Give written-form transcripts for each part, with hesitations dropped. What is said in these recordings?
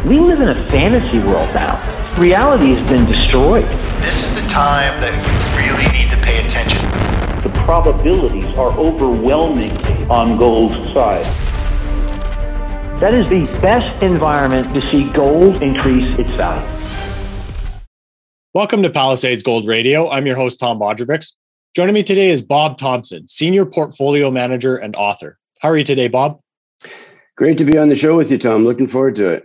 We live in a fantasy world now. Reality has been destroyed. This is the time that you really need to pay attention. The probabilities are overwhelming on gold's side. That is the best environment to see gold increase its value. Welcome to Palisades Gold Radio. I'm your host, Tom Bodrovics. Joining me today is Bob Thompson, Senior Portfolio Manager and author. How are you today, Bob? Great to be on the show with you, Tom. Looking forward to it.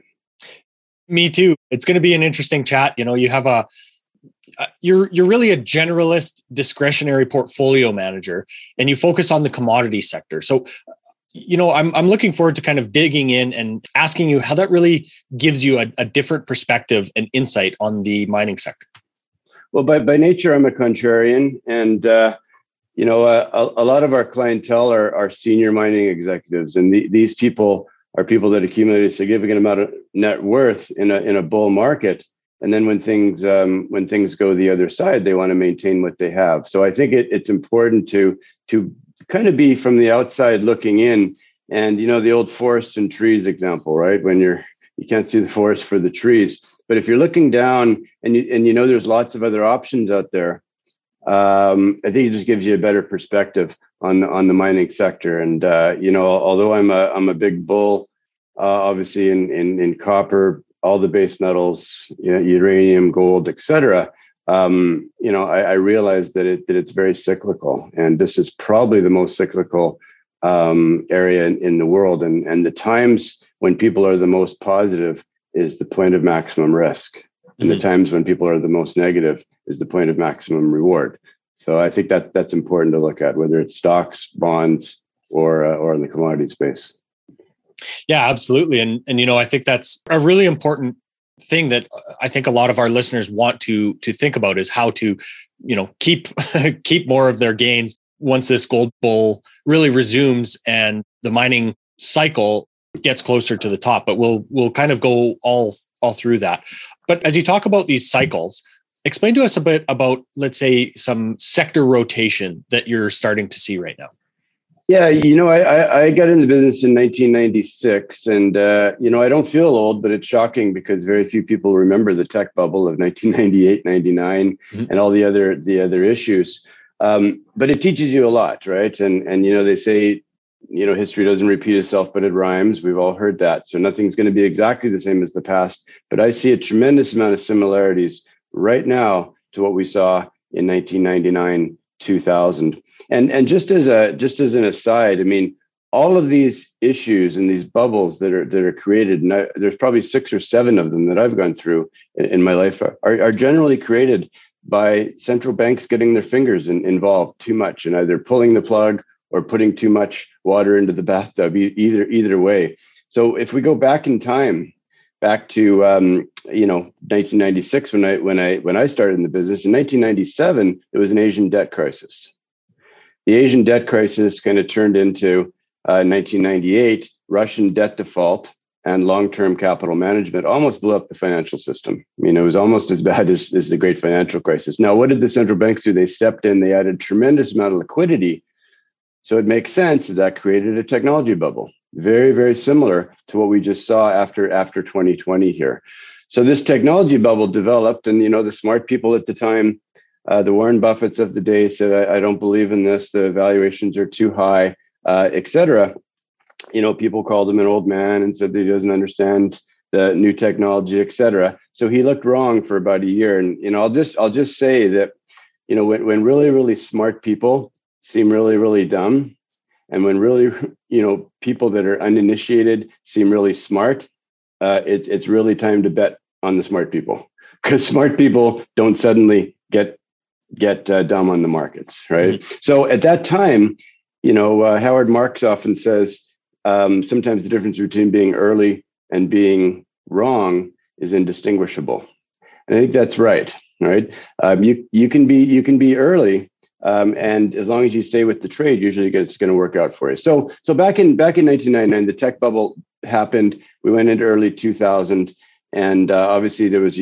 Me too. It's going to be an interesting chat. You know, you have you're really a generalist discretionary portfolio manager, and you focus on the commodity sector. So, you know, I'm looking forward to kind of digging in and asking you how that really gives you a different perspective and insight on the mining sector. Well, by nature, I'm a contrarian, and you know, a lot of our clientele are senior mining executives, and these people are people that accumulate a significant amount of net worth in a bull market, and then when things go the other side, they want to maintain what they have. So I think it's important to kind of be from the outside looking in, and you know, the old forest and trees example, right? When you can't see the forest for the trees. But if you're looking down and you know there's lots of other options out there, I think it just gives you a better perspective on the mining sector. And you know, although I'm a big bull, obviously in copper, all the base metals, you know, uranium, gold, etc. You know, I realize that it's very cyclical, and this is probably the most cyclical area in the world. And the times when people are the most positive is the point of maximum risk. And the times when people are the most negative is the point of maximum reward. So I think that's important to look at, whether it's stocks, bonds, or in the commodity space. Yeah, absolutely. And you know, I think that's a really important thing that I think a lot of our listeners want to think about, is how to, you know, keep more of their gains once this gold bull really resumes and the mining cycle gets closer to the top. But we'll kind of go all through that. But as you talk about these cycles, explain to us a bit about, let's say, some sector rotation that you're starting to see right now. Yeah, you know, I got in the business in 1996, and you know, I don't feel old, but it's shocking because very few people remember the tech bubble of 1998, 99, and all the other issues. But it teaches you a lot, right? And you know, they say, you know, history doesn't repeat itself, but it rhymes. We've all heard that. So nothing's going to be exactly the same as the past. But I see a tremendous amount of similarities right now to what we saw in 1999, 2000. And just as an aside, I mean, all of these issues and these bubbles that are created, and there's probably 6 or 7 of them that I've gone through in my life, are generally created by central banks getting their fingers involved too much and either pulling the plug or putting too much water into the bathtub, either way. So if we go back in time, back to you know, 1996 when I started in the business, in 1997 there was an Asian debt crisis. The Asian debt crisis kind of turned into 1998 Russian debt default, and long-term capital management almost blew up the financial system. I mean, it was almost as bad as the great financial crisis. Now, what did the central banks do? They stepped in, they added a tremendous amount of liquidity. So it makes sense that created a technology bubble, very, very similar to what we just saw after 2020 here. So this technology bubble developed, and you know, the smart people at the time, the Warren Buffetts of the day said, I don't believe in this. The valuations are too high, etc. You know, people called him an old man and said that he doesn't understand the new technology, etc. So he looked wrong for about a year. And you know, I'll just say that, you know, when really, really smart people seem really, really dumb, and when really, you know, people that are uninitiated seem really smart, it's really time to bet on the smart people, because smart people don't suddenly get dumb on the markets, right? So at that time, you know, Howard Marks often says sometimes the difference between being early and being wrong is indistinguishable, and I think that's right. Right? You can be early. And as long as you stay with the trade, usually it's going to work out for you. So back in 1999, the tech bubble happened. We went into early 2000, and obviously there was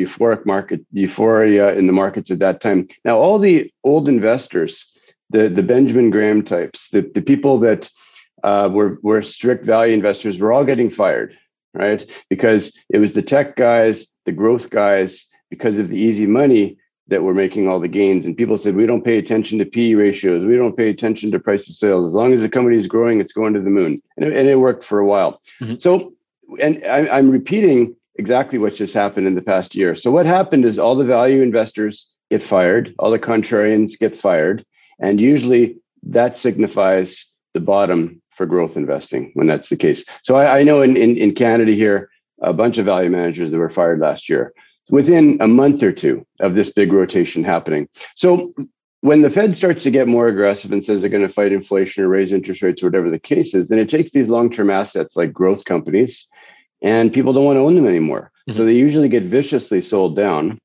euphoria in the markets at that time. Now, all the old investors, the Benjamin Graham types, the people that were strict value investors, were all getting fired. right? Because it was the tech guys, the growth guys, because of the easy money that were making all the gains. And people said, we don't pay attention to PE ratios. We don't pay attention to price of sales. As long as the company is growing, it's going to the moon. And it worked for a while. So, and I'm repeating exactly what's just happened in the past year. So what happened is all the value investors get fired, all the contrarians get fired. And usually that signifies the bottom for growth investing when that's the case. So I know in Canada here, a bunch of value managers that were fired last year within a month or two of this big rotation happening. So when the Fed starts to get more aggressive and says they're going to fight inflation or raise interest rates or whatever the case is, then it takes these long-term assets like growth companies and people don't want to own them anymore. So they usually get viciously sold down.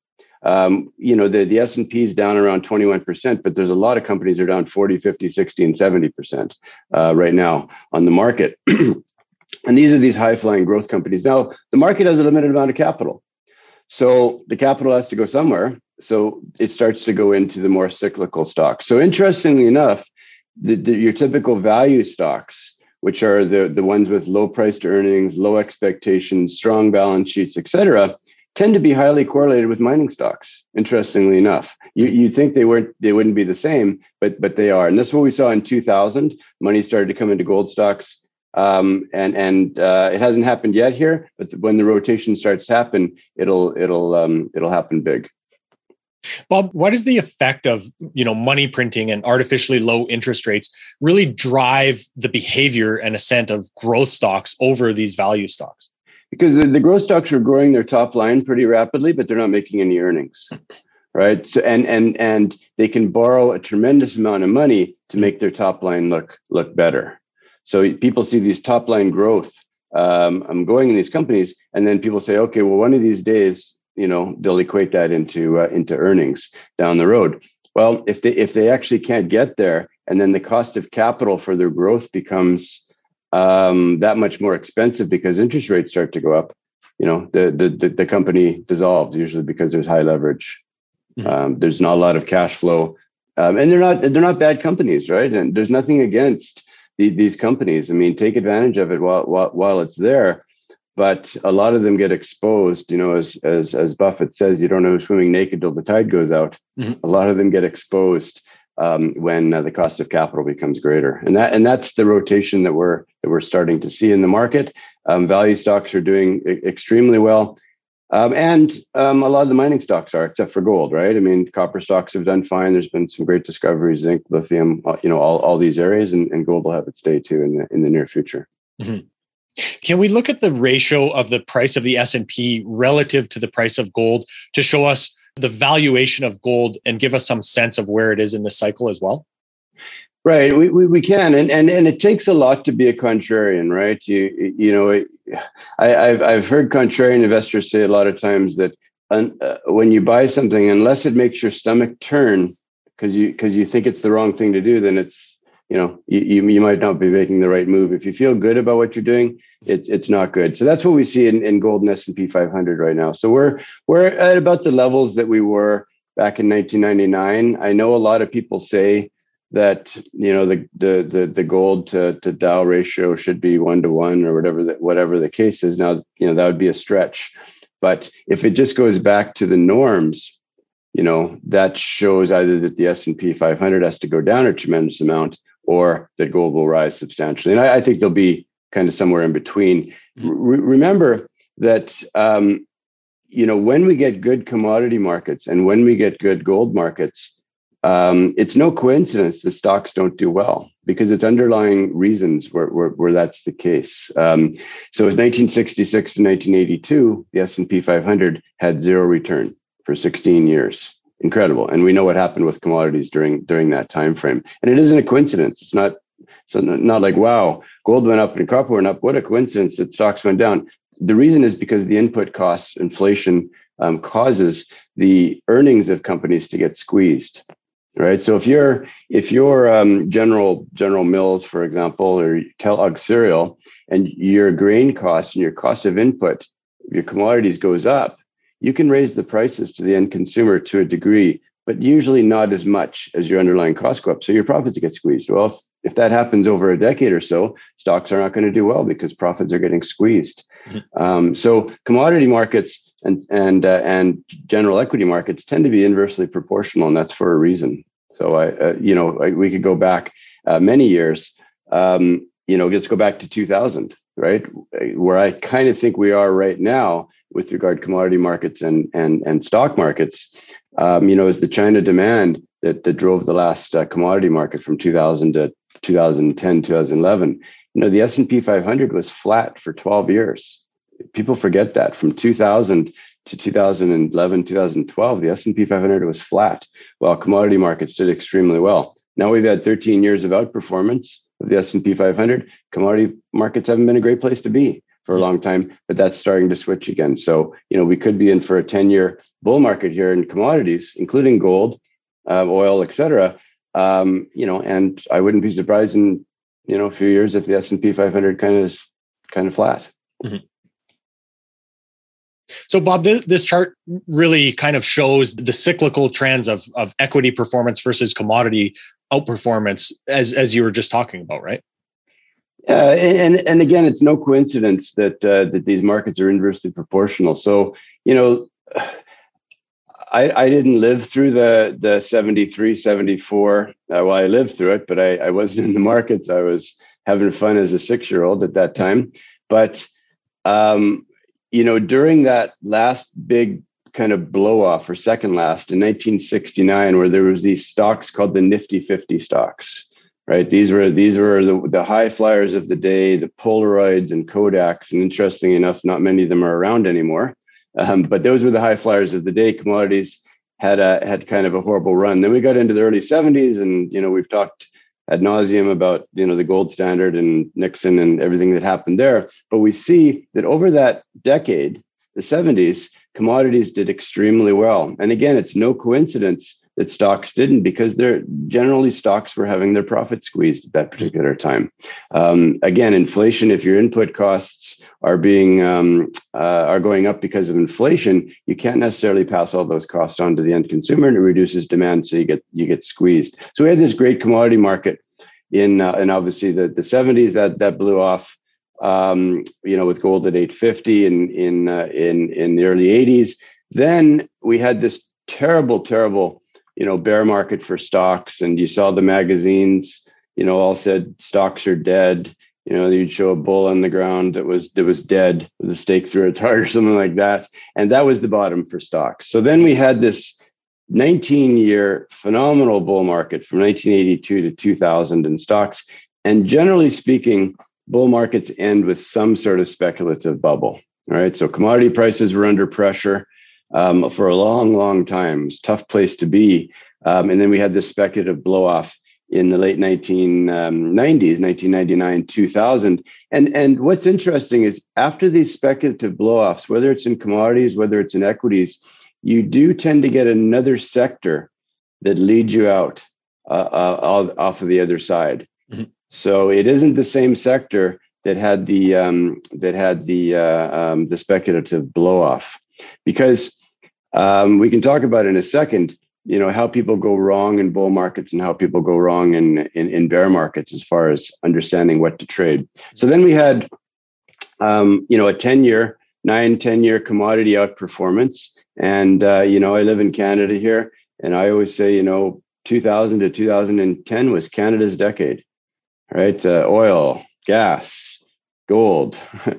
The S&P is down around 21%, but there's a lot of companies that are down 40, 50, 60, and 70% right now on the market. And these are these high-flying growth companies. Now, the market has a limited amount of capital. So the capital has to go somewhere. So it starts to go into the more cyclical stocks. So interestingly enough, your typical value stocks, which are the ones with low price to earnings, low expectations, strong balance sheets, et cetera, tend to be highly correlated with mining stocks. Interestingly enough, you think they wouldn't be the same, but they are. And that's what we saw in 2000. Money started to come into gold stocks. And it hasn't happened yet here, but when the rotation starts to happen, it'll happen big. Bob, what is the effect of money printing and artificially low interest rates really drive the behavior and ascent of growth stocks over these value stocks? Because the growth stocks are growing their top line pretty rapidly, but they're not making any earnings, right? So and they can borrow a tremendous amount of money to make their top line look better. So people see these top line growth going in these companies, and then people say, okay, well, one of these days, they'll equate that into earnings down the road. Well, if they actually can't get there, and then the cost of capital for their growth becomes that much more expensive because interest rates start to go up, the company dissolves usually because there's high leverage. There's not a lot of cash flow, and they're not bad companies, right? And there's nothing against these companies. I mean, take advantage of it while it's there. But a lot of them get exposed, as Buffett says, you don't know who's swimming naked till the tide goes out. A lot of them get exposed when the cost of capital becomes greater, and that's the rotation that we're starting to see in the market. Value stocks are doing extremely well, and a lot of the mining stocks are, except for gold, right? I mean, copper stocks have done fine. There's been some great discoveries, zinc, lithium, all these areas, and gold will have its day too in the near future. Can we look at the ratio of the price of the S&P relative to the price of gold to show us the valuation of gold and give us some sense of where it is in the cycle as well? Right, we can, and it takes a lot to be a contrarian, right? I've heard contrarian investors say a lot of times that when you buy something, unless it makes your stomach turn because you think it's the wrong thing to do, then it's you might not be making the right move. If you feel good about what you're doing, it's not good. So that's what we see in gold and S&P 500 right now. So we're at about the levels that we were back in 1999. I know a lot of people say that the gold to Dow ratio should be 1-to-1 or whatever the case is. Now that would be a stretch, but if it just goes back to the norms, that shows either that the S&P 500 has to go down a tremendous amount or that gold will rise substantially. And I think they'll be kind of somewhere in between. Remember that, when we get good commodity markets and when we get good gold markets, it's no coincidence the stocks don't do well because it's underlying reasons where that's the case. So it's 1966 to 1982, the S&P 500 had zero return for 16 years. Incredible. And we know what happened with commodities during that time frame. And it isn't a coincidence. It's not like, wow, gold went up and copper went up. What a coincidence that stocks went down. The reason is because the input costs, inflation, causes the earnings of companies to get squeezed. Right. So if you're General Mills, for example, or Kellogg cereal, and your grain costs and your cost of input, your commodities goes up, you can raise the prices to the end consumer to a degree, but usually not as much as your underlying costs go up. So your profits get squeezed. Well, if that happens over a decade or so, stocks are not going to do well because profits are getting squeezed. So commodity markets and general equity markets tend to be inversely proportional, and that's for a reason. So we could go back many years. Let's go back to 2000, right, where I kind of think we are right now with regard to commodity markets and stock markets. Is the China demand that drove the last commodity market from 2000 to 2010, 2011. The S&P 500 was flat for 12 years. People forget that. From 2000 to 2011, 2012, the S&P 500 was flat, while commodity markets did extremely well. Now we've had 13 years of outperformance of the S&P 500. Commodity markets haven't been a great place to be for a long time, but that's starting to switch again. So, we could be in for a 10-year bull market here in commodities, including gold, oil, et cetera. And I wouldn't be surprised in, a few years if the S&P 500 kind of flat. Mm-hmm. So, Bob, this chart really kind of shows the cyclical trends of equity performance versus commodity outperformance, as you were just talking about, right? And again, it's no coincidence that these markets are inversely proportional. So, I didn't live through the 73, 74. Well, I lived through it, but I wasn't in the markets. I was having fun as a 6-year-old at that time. But, during that last big kind of blow off, or second last, in 1969, where there was these stocks called the Nifty 50 stocks, right? These were the high flyers of the day, the Polaroids and Kodaks. And interestingly enough, not many of them are around anymore. But those were the high flyers of the day. Commodities had kind of a horrible run. Then we got into the early 70s, and we've talked ad nauseum about the gold standard and Nixon and everything that happened there. But we see that over that decade, the 70s, commodities did extremely well. And again, it's no coincidence that stocks didn't, because stocks were having their profit squeezed at that particular time. Again, inflation, if your input costs are going up because of inflation, you can't necessarily pass all those costs on to the end consumer, and it reduces demand, so you get squeezed. So we had this great commodity market in obviously the 70s that blew off. With gold at 850 in the early 80s. Then we had this terrible bear market for stocks, and you saw the magazines all said stocks are dead. You'd show a bull on the ground that was dead with a stake through its heart or something like that, and that was the bottom for stocks. So then we had this 19-year phenomenal bull market from 1982 to 2000 in stocks, and generally speaking, bull markets end with some sort of speculative bubble. All right, so commodity prices were under pressure for a long time. It's a tough place to be. And then we had this speculative blow off in the late 1990s, 1999, 2000. And what's interesting is after these speculative blow offs, whether it's in commodities, whether it's in equities, you do tend to get another sector that leads you out off of the other side. Mm-hmm. So it isn't the same sector that had the speculative blow off, because we can talk about in a second, how people go wrong in bull markets and how people go wrong in bear markets as far as understanding what to trade. So then we had a 10-year commodity outperformance, and I live in Canada here, and I always say 2000 to 2010 was Canada's decade. Right, oil, gas, gold,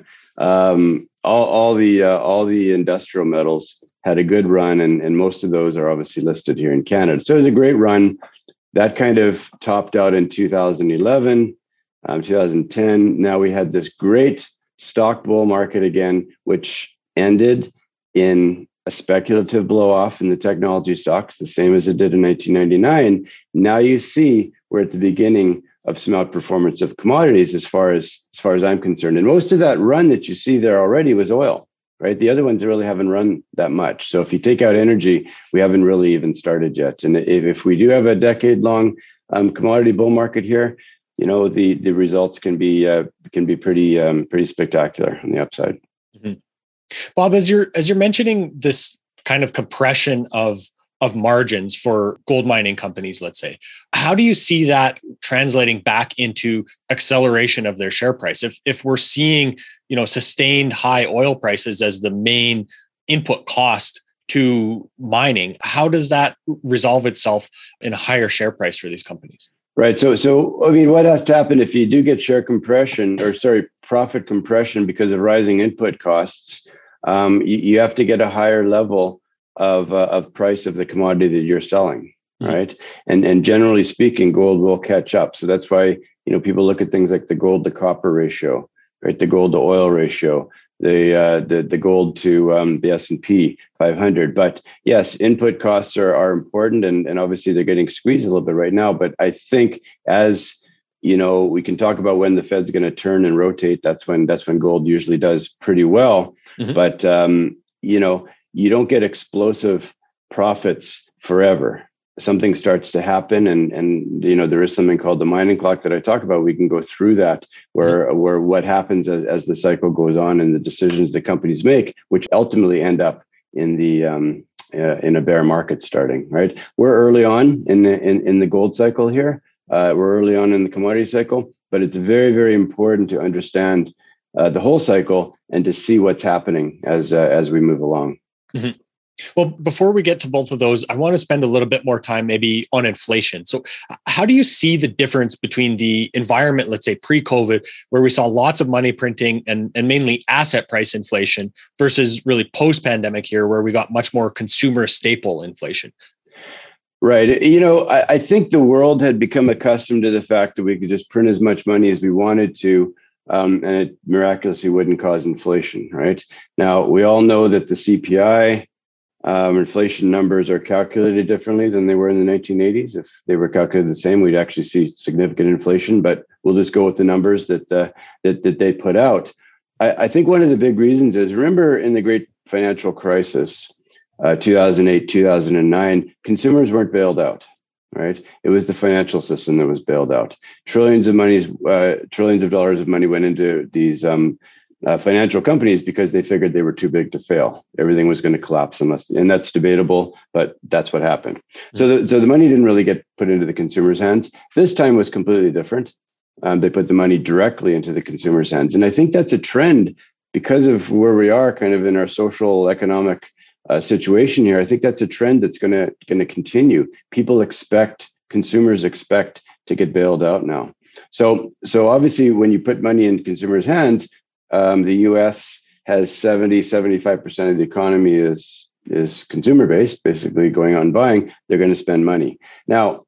all the industrial metals had a good run, and most of those are obviously listed here in Canada. So it was a great run. That kind of topped out in 2011, 2010. Now we had this great stock bull market again, which ended in a speculative blow off in the technology stocks, the same as it did in 1999. Now you see we're at the beginning of some outperformance of commodities as far as I'm concerned. And most of that run that you see there already was oil, right? The other ones really haven't run that much. So if you take out energy, we haven't really even started yet. And if we do have a decade-long commodity bull market here, the results can be pretty spectacular on the upside. Mm-hmm. Bob, as you're mentioning this kind of compression of of margins for gold mining companies, let's say. How do you see that translating back into acceleration of their share price? If we're seeing, sustained high oil prices as the main input cost to mining, how does that resolve itself in a higher share price for these companies? Right. So I mean, what has to happen if you do get profit compression because of rising input costs? You have to get a higher level of price of the commodity that you're selling, right? And generally speaking, gold will catch up. So that's why people look at things like the gold to copper ratio, right? The gold to oil ratio, the gold to the S&P 500. But yes, input costs are important, and obviously they're getting squeezed a little bit right now. But I think as we can talk about when the Fed's going to turn and rotate. That's when gold usually does pretty well. But you don't get explosive profits forever. Something starts to happen, and there is something called the mining clock that I talk about. We can go through that, where what happens as the cycle goes on and the decisions that companies make, which ultimately end up in the in a bear market starting. Right, we're early on in the gold cycle here. We're early on in the commodity cycle, but it's very, very important to understand the whole cycle and to see what's happening as we move along. Mm-hmm. Well, before we get to both of those, I want to spend a little bit more time maybe on inflation. So how do you see the difference between the environment, let's say pre-COVID, where we saw lots of money printing and mainly asset price inflation, versus really post-pandemic here, where we got much more consumer staple inflation? Right. I think the world had become accustomed to the fact that we could just print as much money as we wanted to, and it miraculously wouldn't cause inflation. Right. Now, we all know that the CPI inflation numbers are calculated differently than they were in the 1980s. If they were calculated the same, we'd actually see significant inflation, but we'll just go with the numbers that they put out. I think one of the big reasons is, remember in the great financial crisis, 2008, 2009, consumers weren't bailed out, right? It was the financial system that was bailed out. Trillions of dollars of money went into these financial companies because they figured they were too big to fail. Everything was going to collapse and that's debatable, but that's what happened. So the money didn't really get put into the consumer's hands. This time was completely different. They put the money directly into the consumer's hands. And I think that's a trend because of where we are kind of in our social economic situation here. I think that's a trend that's going to continue. Consumers expect to get bailed out now. So obviously, when you put money in consumers' hands, the U.S. has 75% of the economy is consumer based, basically going on buying. They're going to spend money now.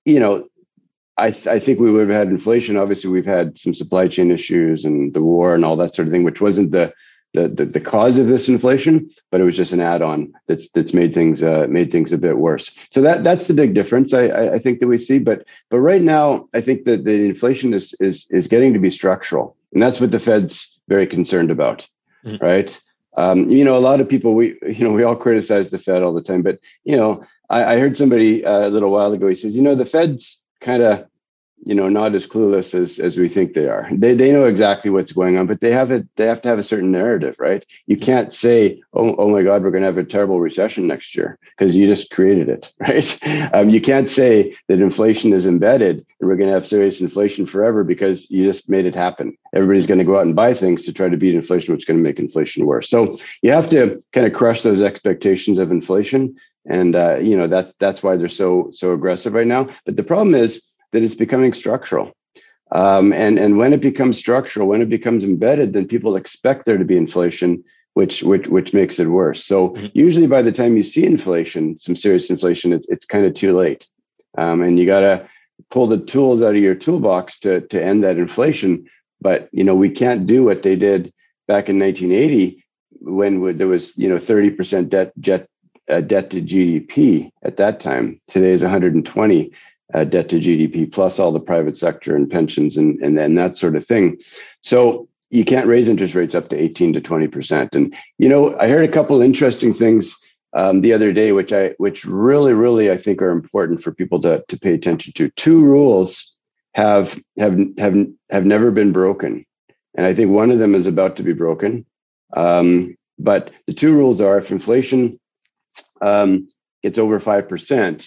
I think we would have had inflation. Obviously, we've had some supply chain issues and the war and all that sort of thing, which wasn't the cause of this inflation, but it was just an add-on that's made things a bit worse. So that's the big difference I think that we see. But right now, I think that the inflation is getting to be structural, and that's what the Fed's very concerned about, right? A lot of people we all criticize the Fed all the time, but I heard somebody a little while ago. He says, the Fed's kind of not as clueless as we think they are. They know exactly what's going on, but they have to have a certain narrative, right? You can't say, oh my God, we're going to have a terrible recession next year, because you just created it, right? You can't say that inflation is embedded and we're going to have serious inflation forever, because you just made it happen. Everybody's going to go out and buy things to try to beat inflation, which is going to make inflation worse. So you have to kind of crush those expectations of inflation. And, that's why they're so aggressive right now. But the problem is that it's becoming structural. And when it becomes structural, when it becomes embedded, then people expect there to be inflation, which makes it worse. So usually by the time you see inflation, some serious inflation, it's kind of too late. And you got to pull the tools out of your toolbox to end that inflation. But, we can't do what they did back in 1980 when there was, 30% debt to GDP at that time. Today is 120 debt to GDP, plus all the private sector and pensions and that sort of thing. So you can't raise interest rates up to 18 to 20%. And, I heard a couple interesting things the other day, which really I think are important for people to pay attention to. Two rules have never been broken. And I think one of them is about to be broken. But the two rules are, if inflation gets over 5%,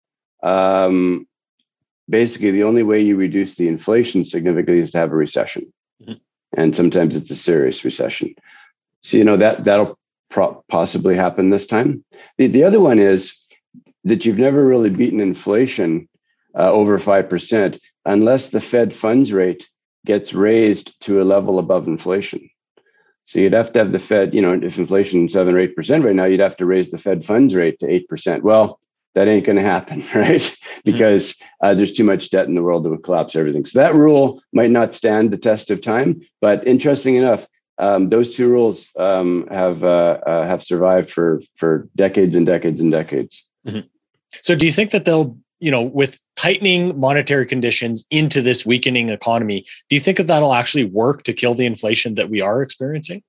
basically the only way you reduce the inflation significantly is to have a recession. Mm-hmm. And sometimes it's a serious recession. So, that'll possibly happen this time. The other one is that you've never really beaten inflation over 5% unless the Fed funds rate gets raised to a level above inflation. So you'd have to have the Fed, if inflation is 7 or 8% right now, you'd have to raise the Fed funds rate to 8%. Well, that ain't going to happen, right? Because there's too much debt in the world that would collapse everything. So that rule might not stand the test of time. But interesting enough, those two rules have survived for decades and decades and decades. Mm-hmm. So do you think that they'll, with tightening monetary conditions into this weakening economy, do you think that that'll actually work to kill the inflation that we are experiencing?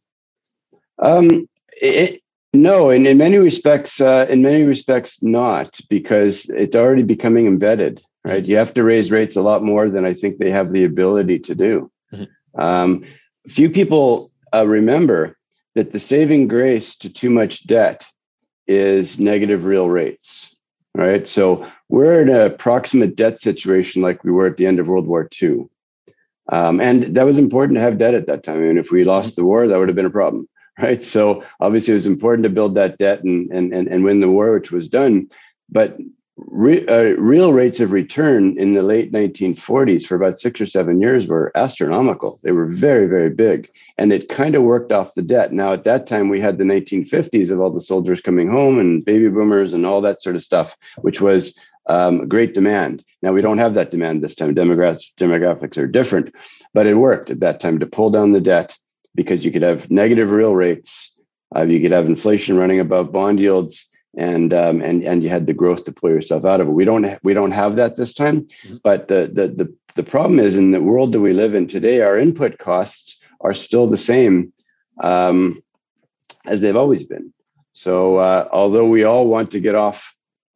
No, and in many respects, not, because it's already becoming embedded, right? You have to raise rates a lot more than I think they have the ability to do. Mm-hmm. Few people remember that the saving grace to too much debt is negative real rates, right? So we're in an approximate debt situation like we were at the end of World War II. And that was important to have debt at that time. I mean, if we lost the war, that would have been a problem. Right. So obviously it was important to build that debt and win the war, which was done. But real rates of return in the late 1940s for about 6 or 7 years were astronomical. They were very, very big. And it kind of worked off the debt. Now, at that time, we had the 1950s of all the soldiers coming home and baby boomers and all that sort of stuff, which was great demand. Now, we don't have that demand this time. Demographics are different. But it worked at that time to pull down the debt, because you could have negative real rates, you could have inflation running above bond yields, and you had the growth to pull yourself out of it. We don't have that this time. Mm-hmm. But the problem is, in the world that we live in today, our input costs are still the same as they've always been. So although we all want to get off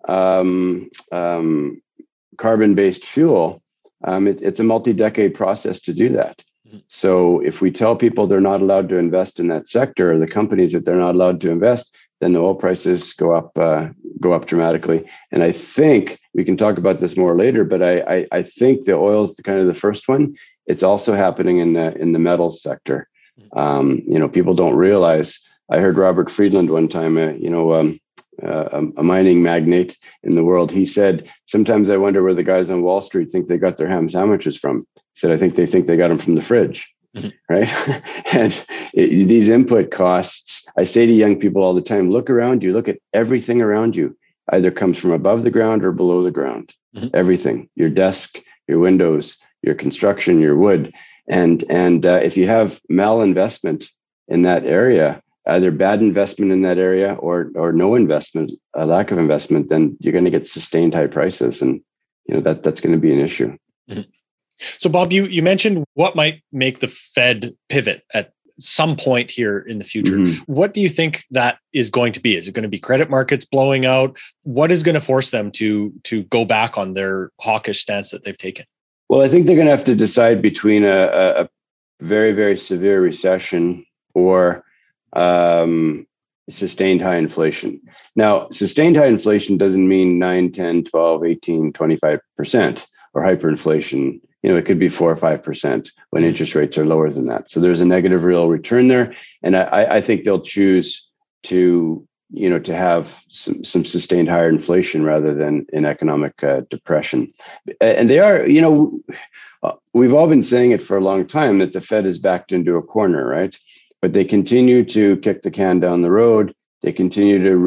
carbon-based fuel, it's a multi-decade process to do that. So if we tell people they're not allowed to invest in that sector, or the companies that they're not allowed to invest, then the oil prices go up dramatically. And I think we can talk about this more later, but I think the oil is kind of the first one. It's also happening in the metals sector. People don't realize. I heard Robert Friedland one time, a mining magnate in the world. He said, "Sometimes I wonder where the guys on Wall Street think they got their ham sandwiches from." He said, "I think they got them from the fridge." Mm-hmm. Right? And these input costs, I say to young people all the time, look around you, look at everything around you, either comes from above the ground or below the ground. Mm-hmm. Everything, your desk, your windows, your construction, your wood. And if you have malinvestment in that area, either bad investment in that area or no investment, a lack of investment, then you're going to get sustained high prices. And, that's going to be an issue. Mm-hmm. So, Bob, you mentioned what might make the Fed pivot at some point here in the future. Mm-hmm. What do you think that is going to be? Is it going to be credit markets blowing out? What is going to force them to go back on their hawkish stance that they've taken? Well, I think they're going to have to decide between a very, very severe recession or sustained high inflation. Now, sustained high inflation doesn't mean 9, 10, 12, 18, 25% or hyperinflation. It could be 4 or 5% when interest rates are lower than that. So there's a negative real return there. And I think they'll choose to have some sustained higher inflation rather than an economic depression. And they are, we've all been saying it for a long time that the Fed is backed into a corner, right? But they continue to kick the can down the road. They continue to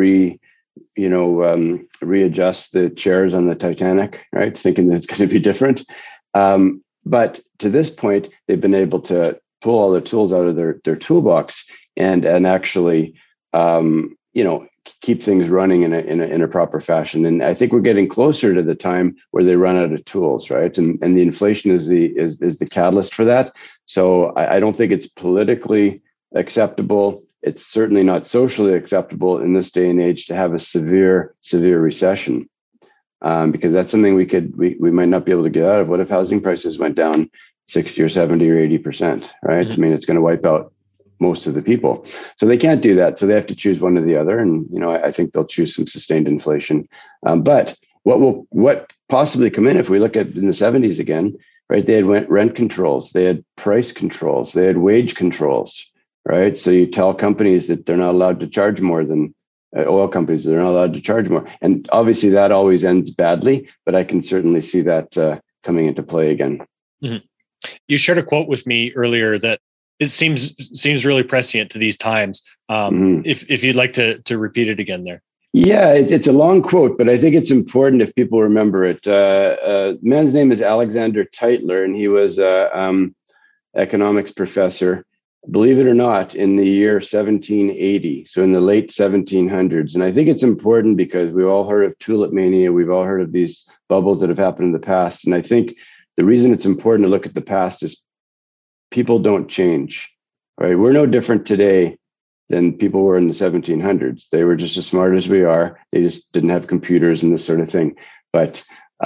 readjust the chairs on the Titanic, right? Thinking that it's going to be different. But to this point, they've been able to pull all the tools out of their toolbox and actually, keep things running in a proper fashion. And I think we're getting closer to the time where they run out of tools, right? And the inflation is the catalyst for that. So I don't think it's politically acceptable. It's certainly not socially acceptable in this day and age to have a severe recession. Because that's something we might not be able to get out of. What if housing prices went down 60 or 70 or 80%, right? Mm-hmm. I mean, it's going to wipe out most of the people. So they can't do that. So they have to choose one or the other. And, I think they'll choose some sustained inflation. But what possibly come in if we look at in the 70s again, right? They had rent controls, they had price controls, they had wage controls, right? So you tell companies that they're not allowed to charge more than oil companies, they're not allowed to charge more. And obviously that always ends badly, but I can certainly see that coming into play again. Mm-hmm. You shared a quote with me earlier that it seems really prescient to these times. If you'd like to repeat it again there. Yeah, it's a long quote, but I think it's important if people remember it. Man's name is Alexander Tytler, and he was an economics professor, believe it or not, in the year 1780, so in the late 1700s. And I think it's important because we've all heard of tulip mania. We've all heard of these bubbles that have happened in the past. And I think the reason it's important to look at the past is people don't change, right? We're no different today than people were in the 1700s. They were just as smart as we are. They just didn't have computers and this sort of thing. But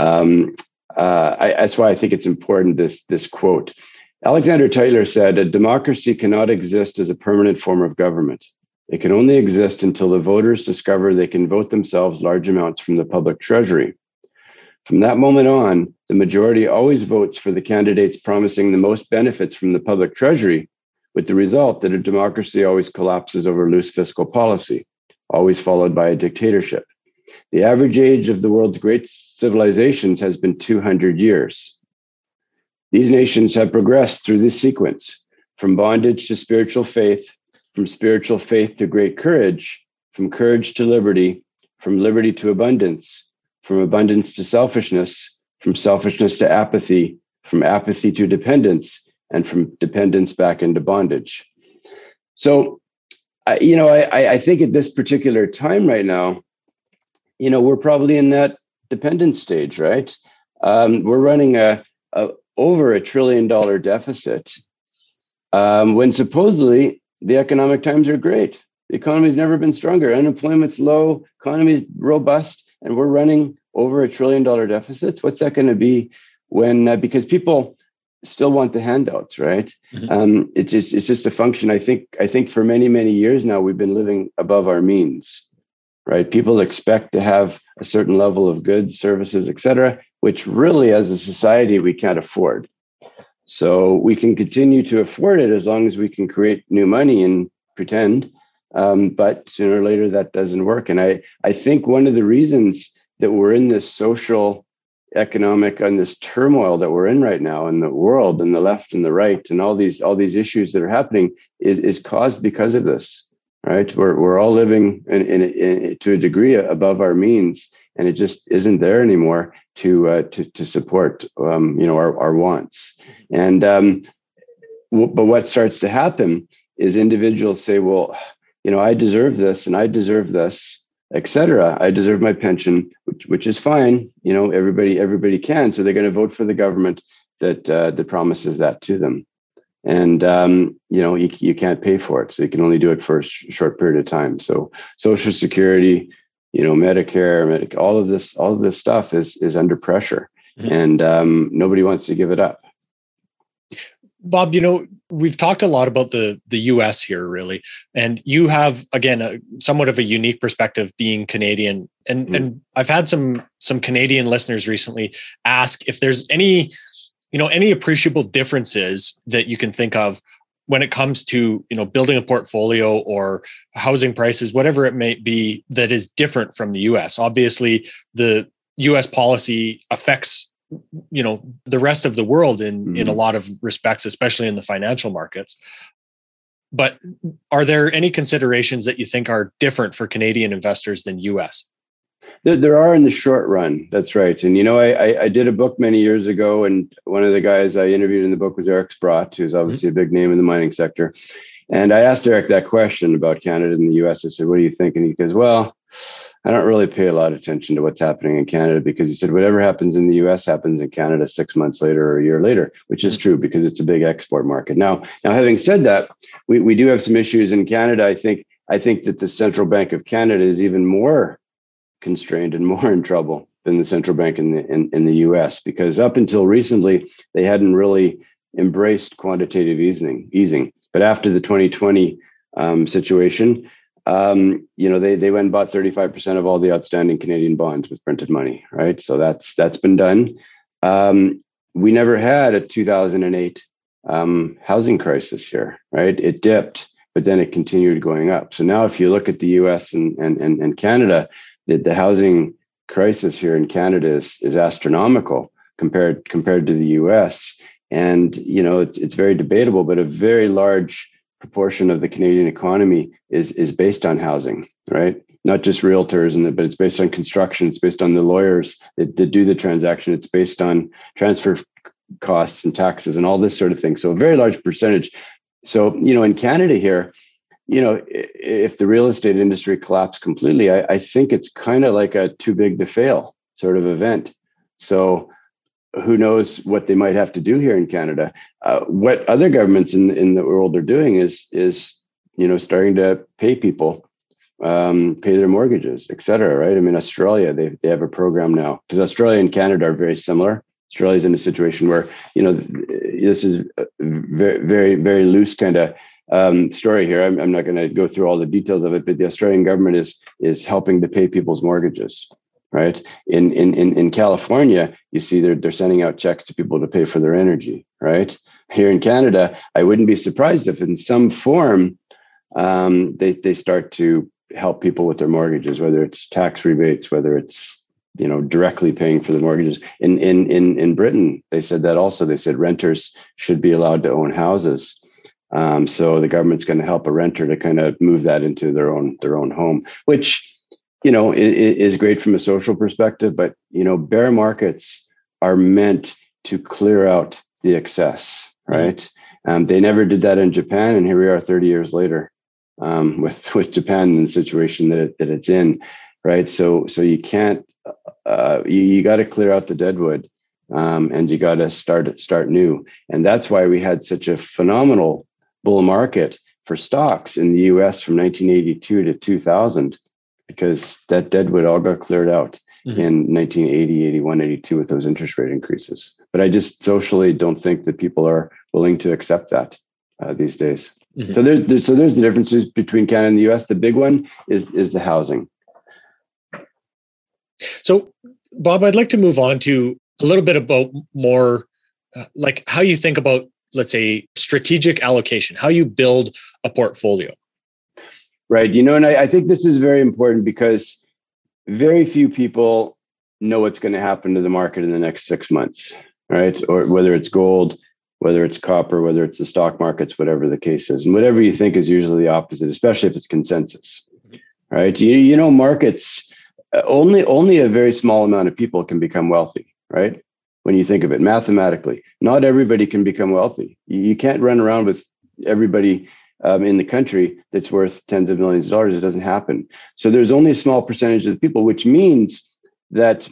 that's why I think it's important, this quote. Alexander Tytler said, "A democracy cannot exist as a permanent form of government. It can only exist until the voters discover they can vote themselves large amounts from the public treasury. From that moment on, the majority always votes for the candidates promising the most benefits from the public treasury, with the result that a democracy always collapses over loose fiscal policy, always followed by a dictatorship. The average age of the world's great civilizations has been 200 years. These nations have progressed through this sequence, from bondage to spiritual faith, from spiritual faith to great courage, from courage to liberty, from liberty to abundance, from abundance to selfishness, from selfishness to apathy, from apathy to dependence, and from dependence back into bondage." So, I think at this particular time right now, we're probably in that dependence stage, right? We're running over $1 trillion deficit when supposedly the economic times are great. The economy's never been stronger. Unemployment's low, economy's robust, and we're running over $1 trillion deficits. What's that going to be when, because people still want the handouts, right? Mm-hmm. It's just a function. I think for many, many years now, we've been living above our means, right? People expect to have a certain level of goods, services, et cetera, which really as a society, we can't afford. So we can continue to afford it as long as we can create new money and pretend. But sooner or later that doesn't work. And I think one of the reasons that we're in this social, economic, and this turmoil that we're in right now in the world and the left and the right and all these issues that are happening is caused because of this, right? We're all living in to a degree above our means, and it just isn't there anymore to support our wants. And but what starts to happen is individuals say, well, I deserve this and I deserve this, et cetera. I deserve my pension, which is fine. Everybody can. So they're going to vote for the government that promises that to them. And, you can't pay for it. So you can only do it for a short period of time. So Social Security, Medicare, all of this stuff is under pressure, and nobody wants to give it up. Bob, we've talked a lot about the US here, really, and you have, again, somewhat of a unique perspective being Canadian. And I've had some Canadian listeners recently ask if there's any appreciable differences that you can think of when it comes to, building a portfolio or housing prices, whatever it may be, that is different from the US. Obviously, the US policy affects the rest of the world in a lot of respects, especially in the financial markets. But are there any considerations that you think are different for Canadian investors than US? There are in the short run. That's right. And, I did a book many years ago, and one of the guys I interviewed in the book was Eric Sprott, who's obviously a big name in the mining sector. And I asked Eric that question about Canada and the US. I said, what do you think? And he goes, well, I don't really pay a lot of attention to what's happening in Canada, because he said whatever happens in the US happens in Canada 6 months later or a year later, which is true because it's a big export market. Now, having said that, we do have some issues in Canada. I think that the Central Bank of Canada is even more constrained and more in trouble than the central bank in the US, because up until recently, they hadn't really embraced quantitative easing. But after the 2020 situation, they went and bought 35% of all the outstanding Canadian bonds with printed money, right? So that's been done. We never had a 2008 housing crisis here, right? It dipped, but then it continued going up. So now if you look at the US and Canada, the housing crisis here in Canada is astronomical compared to the US. And, it's very debatable, but a very large proportion of the Canadian economy is based on housing, right? Not just realtors, but it's based on construction. It's based on the lawyers that do the transaction. It's based on transfer costs and taxes and all this sort of thing. So a very large percentage. So, in Canada here, if the real estate industry collapsed completely, I think it's kind of like a too big to fail sort of event. So who knows what they might have to do here in Canada. What other governments in the world are doing is starting to pay people, pay their mortgages, et cetera, right? I mean, Australia, they have a program now, because Australia and Canada are very similar. Australia's in a situation where, this is a very, very, very loose kind of story here. I'm not going to go through all the details of it, but the Australian government is helping to pay people's mortgages. Right. In California, you see they're sending out checks to people to pay for their energy. Right. Here in Canada, I wouldn't be surprised if in some form they start to help people with their mortgages, whether it's tax rebates, whether it's directly paying for the mortgages. In Britain, they said that also. They said renters should be allowed to own houses. So the government's going to help a renter to kind of move that into their own home, which is great from a social perspective, but, bear markets are meant to clear out the excess, right? They never did that in Japan. And here we are 30 years later with Japan in the situation that it's in, right? So you can't, you got to clear out the deadwood and you got to start new. And that's why we had such a phenomenal bull market for stocks in the US from 1982 to 2000. Because that deadwood all got cleared out in 1980, 81, 82 with those interest rate increases. But I just socially don't think that people are willing to accept that these days. So there's the differences between Canada and the US. The big one is the housing. So, Bob, I'd like to move on to a little bit about more like how you think about, let's say, strategic allocation, how you build a portfolio. Right. And I think this is very important because very few people know what's going to happen to the market in the next 6 months, right? Or whether it's gold, whether it's copper, whether it's the stock markets, whatever the case is. And whatever you think is usually the opposite, especially if it's consensus, right? Markets, only a very small amount of people can become wealthy, right? When you think of it mathematically, not everybody can become wealthy. You can't run around with everybody in the country that's worth tens of millions of dollars. It doesn't happen. So there's only a small percentage of the people, which means that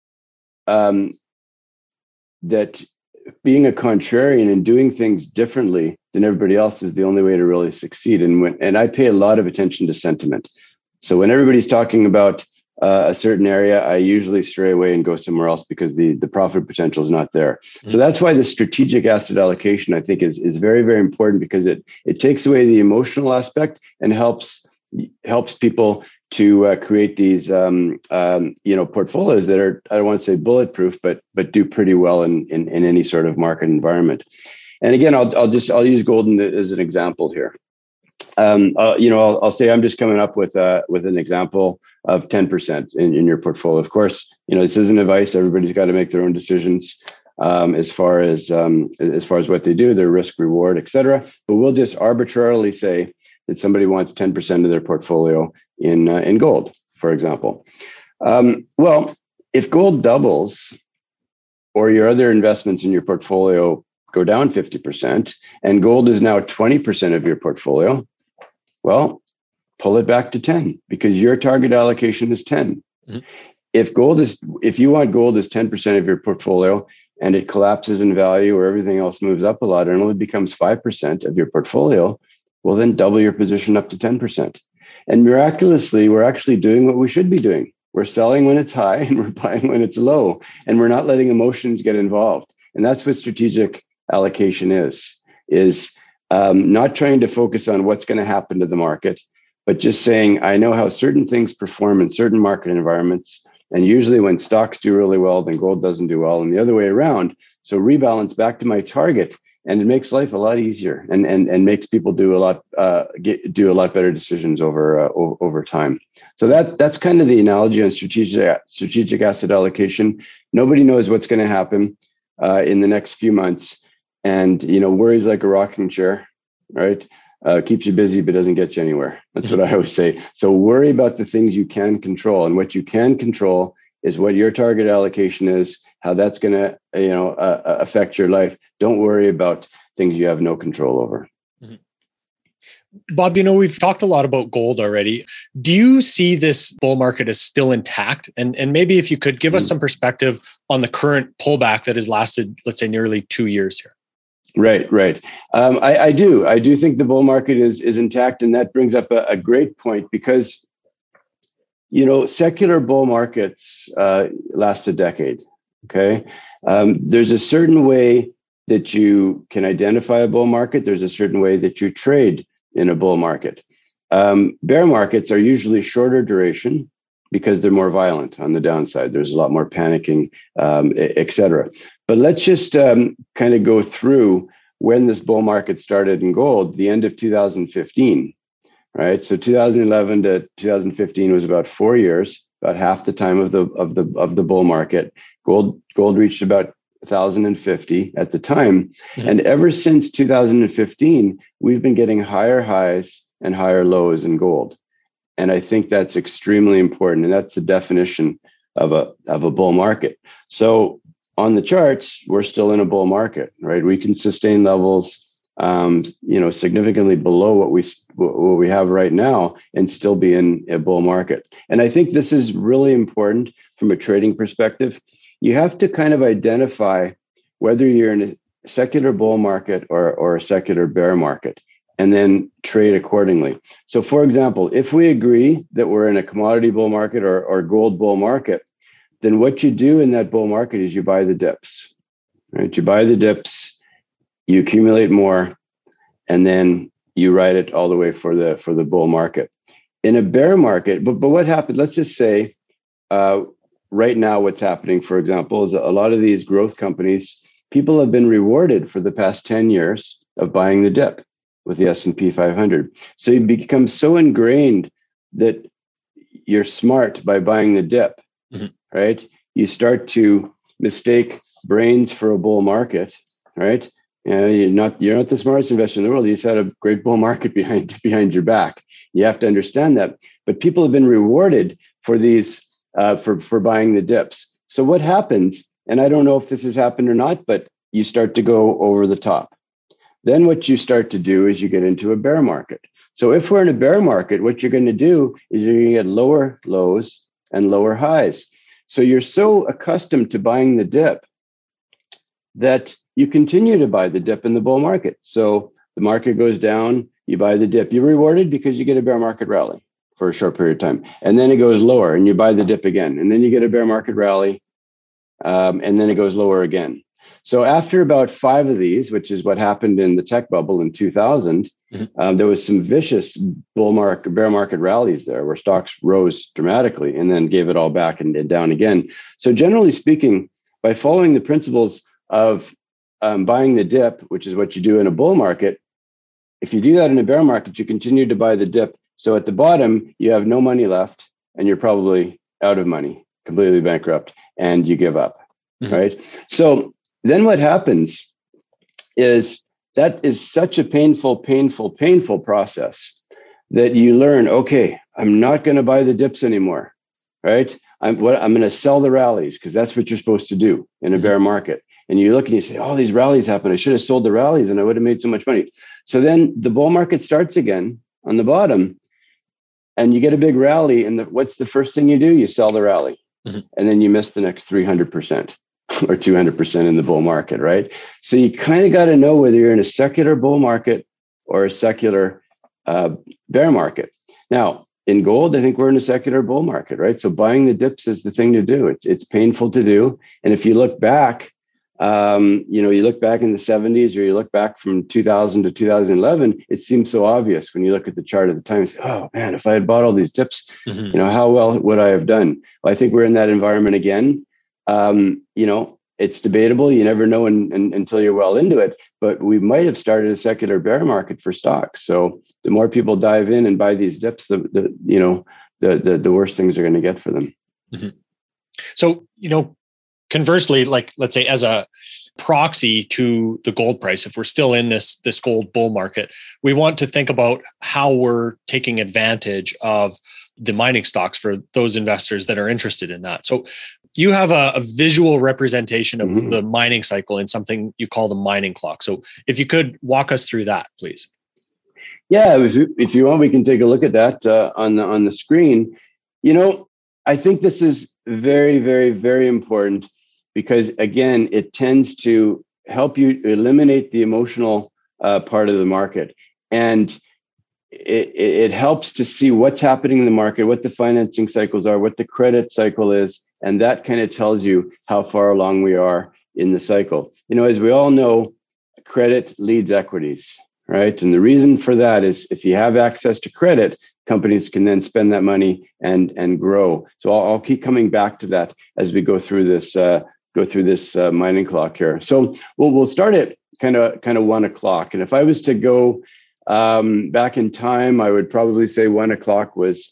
that being a contrarian and doing things differently than everybody else is the only way to really succeed. And I pay a lot of attention to sentiment. So when everybody's talking about a certain area, I usually stray away and go somewhere else because the profit potential is not there. So that's why the strategic asset allocation, I think, is very, very important, because it takes away the emotional aspect and helps people to create these portfolios that are, I don't want to say bulletproof, but do pretty well in any sort of market environment. And again, I'll use gold as an example here. I'll say I'm just coming up with an example of 10% in your portfolio. Of course, this isn't advice. Everybody's got to make their own decisions as far as what they do, their risk, reward, et cetera. But we'll just arbitrarily say that somebody wants 10% of their portfolio in gold, for example. Well, if gold doubles, or your other investments in your portfolio go down 50%, and gold is now 20% of your portfolio, well, pull it back to 10, because your target allocation is 10. Mm-hmm. If you want gold as 10% of your portfolio and it collapses in value or everything else moves up a lot and only becomes 5% of your portfolio, well, then double your position up to 10%. And miraculously, we're actually doing what we should be doing. We're selling when it's high and we're buying when it's low, and we're not letting emotions get involved. And that's what strategic allocation is not trying to focus on what's going to happen to the market, but just saying, I know how certain things perform in certain market environments. And usually when stocks do really well, then gold doesn't do well, and the other way around. So rebalance back to my target, and it makes life a lot easier and makes people do a lot better decisions over time. So that's kind of the analogy on strategic asset allocation. Nobody knows what's going to happen in the next few months, and worries like a rocking chair, right? Keeps you busy but doesn't get you anywhere. That's what I always say. So worry about the things you can control, and what you can control is what your target allocation is, how that's going to affect your life. Don't worry about things you have no control over. Bob, we've talked a lot about gold already. Do you see this bull market as still intact? And maybe if you could give us some perspective on the current pullback that has lasted, let's say, nearly 2 years here. Right. I do think the bull market is intact, and that brings up a great point, because secular bull markets last a decade. Okay, there's a certain way that you can identify a bull market. There's a certain way that you trade in a bull market. Bear markets are usually shorter duration because they're more violent on the downside. There's a lot more panicking, etc. But let's just kind of go through when this bull market started in gold, the end of 2015, right? So 2011 to 2015 was about 4 years, about half the time of the bull market. Gold reached about 1,050 at the time, and ever since 2015, we've been getting higher highs and higher lows in gold. And I think that's extremely important, and that's the definition of a bull market. So on the charts, we're still in a bull market, right? We can sustain levels, significantly below what we have right now, and still be in a bull market. And I think this is really important from a trading perspective. You have to kind of identify whether you're in a secular bull market or a secular bear market, and then trade accordingly. So, for example, if we agree that we're in a commodity bull market or gold bull market, then what you do in that bull market is you buy the dips, right? You buy the dips, you accumulate more, and then you ride it all the way for the bull market. In a bear market, but what happened? Let's just say right now, what's happening, for example, is a lot of these growth companies, people have been rewarded for the past 10 years of buying the dip with the S&P 500. So you become so ingrained that you're smart by buying the dip, right? You start to mistake brains for a bull market, right? You're not the smartest investor in the world. You just had a great bull market behind your back. You have to understand that. But people have been rewarded for these for buying the dips. So what happens? And I don't know if this has happened or not, but you start to go over the top. Then what you start to do is you get into a bear market. So if we're in a bear market, what you're going to do is you're going to get lower lows and lower highs. So you're so accustomed to buying the dip that you continue to buy the dip in the bull market. So the market goes down, you buy the dip. You're rewarded because you get a bear market rally for a short period of time. And then it goes lower and you buy the dip again. And then you get a bear market rally. And then it goes lower again. So after about 5 of these, which is what happened in the tech bubble in 2000, there was some vicious bear market rallies there where stocks rose dramatically and then gave it all back and down again. So generally speaking, by following the principles of buying the dip, which is what you do in a bull market, if you do that in a bear market, you continue to buy the dip. So at the bottom, you have no money left and you're probably out of money, completely bankrupt, and you give up, right? So then what happens is that is such a painful process that you learn, okay, I'm not going to buy the dips anymore, right? I'm going to sell the rallies because that's what you're supposed to do in a bear market. And you look and you say, oh, these rallies happen. I should have sold the rallies and I would have made so much money. So then the bull market starts again on the bottom and you get a big rally. And what's the first thing you do? You sell the rally. And then you miss the next 300% or 200% in the bull market, right? So you kind of got to know whether you're in a secular bull market or a secular bear market. Now, in gold, I think we're in a secular bull market, right? So buying the dips is the thing to do. It's painful to do. And if you look back You look back in the 70s, or you look back from 2000 to 2011, it seems so obvious when you look at the chart at the time. You say, oh man, if I had bought all these dips, how well would I have done? Well, I think we're in that environment again. It's debatable. You never know until you're well into it, but we might have started a secular bear market for stocks. So the more people dive in and buy these dips, the worse things are going to get for them. Mm-hmm. So, conversely, like, let's say as a proxy to the gold price, if we're still in this gold bull market, we want to think about how we're taking advantage of the mining stocks for those investors that are interested in that. So you have a visual representation of the mining cycle in something you call the mining clock. So if you could walk us through that, please. Yeah, if you want, we can take a look at that on the screen. I think this is very, very, very important because, again, it tends to help you eliminate the emotional part of the market. And it helps to see what's happening in the market, what the financing cycles are, what the credit cycle is. And that kind of tells you how far along we are in the cycle. As we all know, credit leads equities, right? And the reason for that is if you have access to credit, companies can then spend that money and grow. So I'll keep coming back to that as we go through this mining clock here. So we'll start at kind of 1 o'clock. And if I was to go back in time, I would probably say 1 o'clock was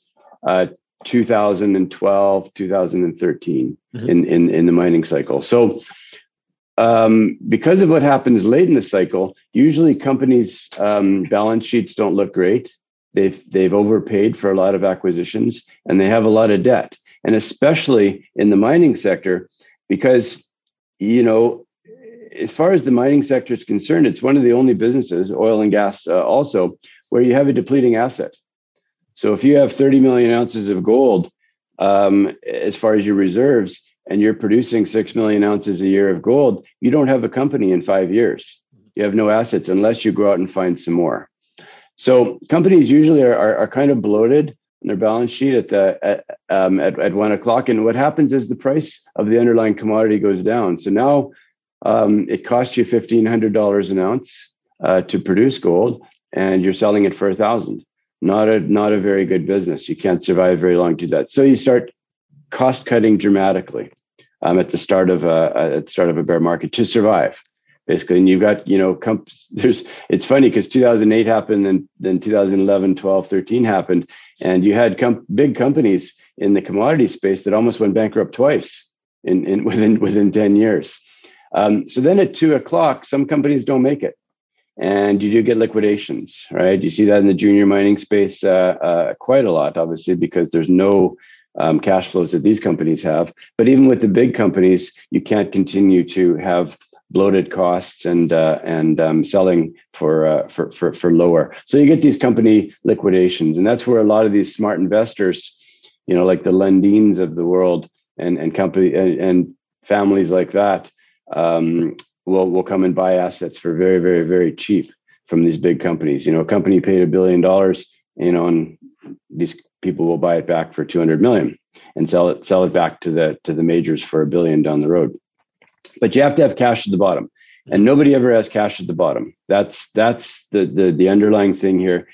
2012, 2013 in the mining cycle. So because of what happens late in the cycle, usually companies' balance sheets don't look great. They've overpaid for a lot of acquisitions and they have a lot of debt. And especially in the mining sector, because, as far as the mining sector is concerned, it's one of the only businesses, oil and gas also, where you have a depleting asset. So if you have 30 million ounces of gold, as far as your reserves, and you're producing 6 million ounces a year of gold, you don't have a company in 5 years. You have no assets unless you go out and find some more. So companies usually are kind of bloated on their balance sheet at 1 o'clock. And what happens is the price of the underlying commodity goes down. So now it costs you $1,500 an ounce to produce gold, and you're selling it for $1,000. Not a very good business. You can't survive very long to that. So you start cost cutting dramatically at the start of a bear market to survive, basically. And you've got it's funny because 2008 happened, and then 2011, 12, 13 happened, and you had big companies in the commodity space that almost went bankrupt twice within 10 years. So then at 2 o'clock, some companies don't make it. And you do get liquidations, right? You see that in the junior mining space quite a lot, obviously, because there's no cash flows that these companies have. But even with the big companies, you can't continue to have bloated costs and selling for lower. So you get these company liquidations, and that's where a lot of these smart investors, like the Lundins of the world and company and families like that, will come and buy assets for very, very, very cheap from these big companies. A company paid $1 billion, and these people will buy it back for 200 million and sell it back to the majors for $1 billion down the road. But you have to have cash at the bottom, and nobody ever has cash at the bottom. That's the underlying thing here.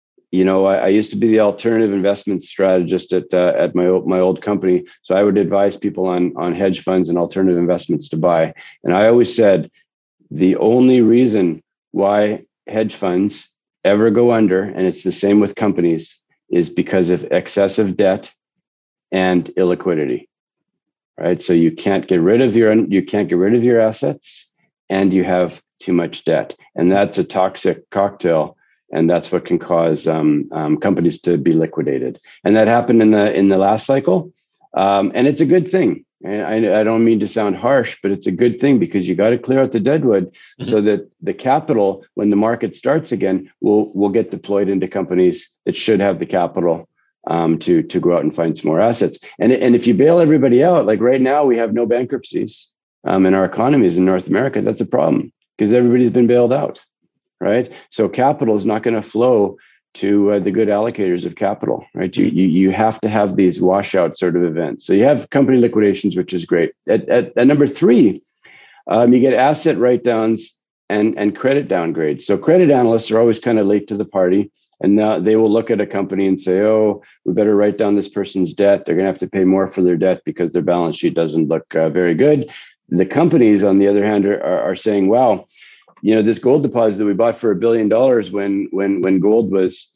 I used to be the alternative investment strategist at my old company. So I would advise people on hedge funds and alternative investments to buy. And I always said the only reason why hedge funds ever go under, and it's the same with companies, is because of excessive debt and illiquidity. Right? So you can't get rid of your assets, and you have too much debt, and that's a toxic cocktail. And that's what can cause companies to be liquidated. And that happened in the last cycle. And it's a good thing. And I don't mean to sound harsh, but it's a good thing because you got to clear out the deadwood so that the capital, when the market starts again, will get deployed into companies that should have the capital to go out and find some more assets. And if you bail everybody out, like right now, we have no bankruptcies in our economies in North America. That's a problem because everybody's been bailed out. Right. So capital is not going to flow to the good allocators of capital. Right. You have to have these washout sort of events. So you have company liquidations, which is great. At number 3, You get asset write-downs and credit downgrades. So credit analysts are always kind of late to the party. And now they will look at a company and say, oh, we better write down this person's debt. They're going to have to pay more for their debt because their balance sheet doesn't look very good. The companies, on the other hand, are saying, wow, this gold deposit that we bought for $1 billion when gold was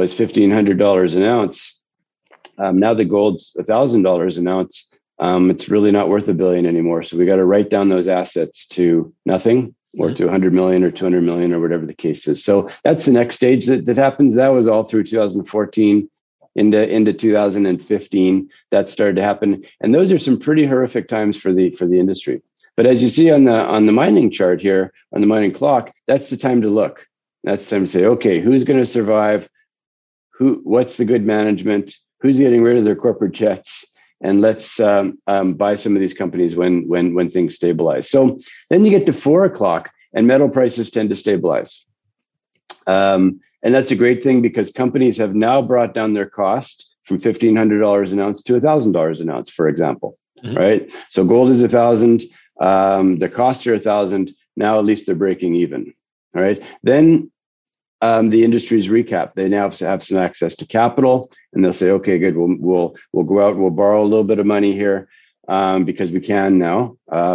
$1,500 an ounce. Now the gold's $1,000 an ounce. It's really not worth $1 billion anymore. So we got to write down those assets to nothing, or to 100 million or 200 million or whatever the case is. So that's the next stage that happens. That was all through 2014 into 2015. That started to happen. And those are some pretty horrific times for the industry. But as you see on the mining chart here, on the mining clock, that's the time to look. That's the time to say, okay, who's going to survive? What's the good management? Who's getting rid of their corporate jets? And let's buy some of these companies when things stabilize. So then you get to 4 o'clock and metal prices tend to stabilize. And that's a great thing because companies have now brought down their cost from $1,500 an ounce to $1,000 an ounce, for example, right? So gold is 1,000, the costs are 1,000. Now at least they're breaking even, all right? Then the industry's recap. They now have some access to capital, and they'll say, "Okay, good. We'll go out. We'll borrow a little bit of money here because we can now."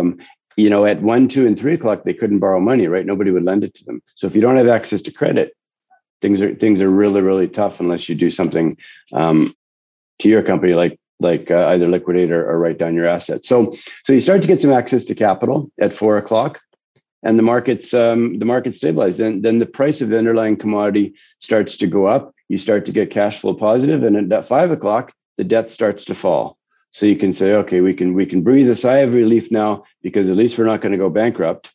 At 1, 2, and 3 o'clock, they couldn't borrow money, right? Nobody would lend it to them. So if you don't have access to credit, things are really, really tough unless you do something to your company, like either liquidate or write down your assets. So you start to get some access to capital at 4 o'clock. And the markets stabilize. Then the price of the underlying commodity starts to go up. You start to get cash flow positive, and at 5 o'clock, the debt starts to fall. So you can say, okay, we can breathe a sigh of relief now because at least we're not going to go bankrupt.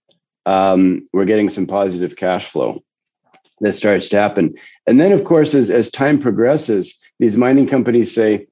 We're getting some positive cash flow. That starts to happen, and then of course, as time progresses, these mining companies say,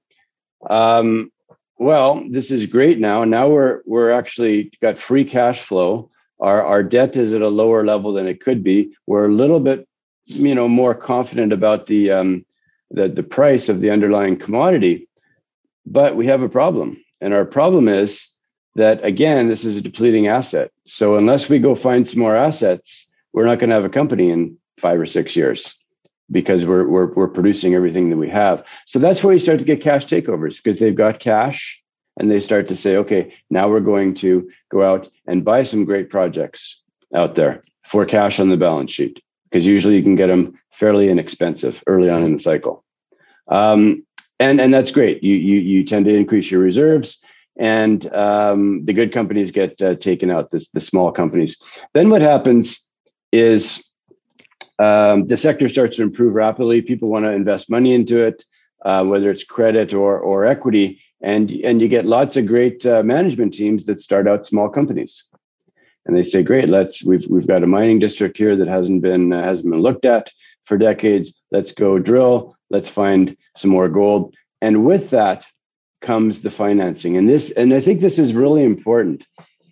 "Well, this is great now. Now we're actually got free cash flow." Our debt is at a lower level than it could be. We're a little bit, more confident about the price of the underlying commodity, but we have a problem. And our problem is that, again, this is a depleting asset. So unless we go find some more assets, we're not going to have a company in 5 or 6 years because we're producing everything that we have. So that's where you start to get cash takeovers because they've got cash. And they start to say, okay, now we're going to go out and buy some great projects out there for cash on the balance sheet, because usually you can get them fairly inexpensive early on in the cycle. And that's great. You tend to increase your reserves, and the good companies get taken out, the small companies. Then what happens is the sector starts to improve rapidly. People want to invest money into it, whether it's credit or equity. And you get lots of great management teams that start out small companies, and they say, "Great, we've got a mining district here that hasn't been looked at for decades. Let's go drill. Let's find some more gold." And with that comes the financing, and I think this is really important.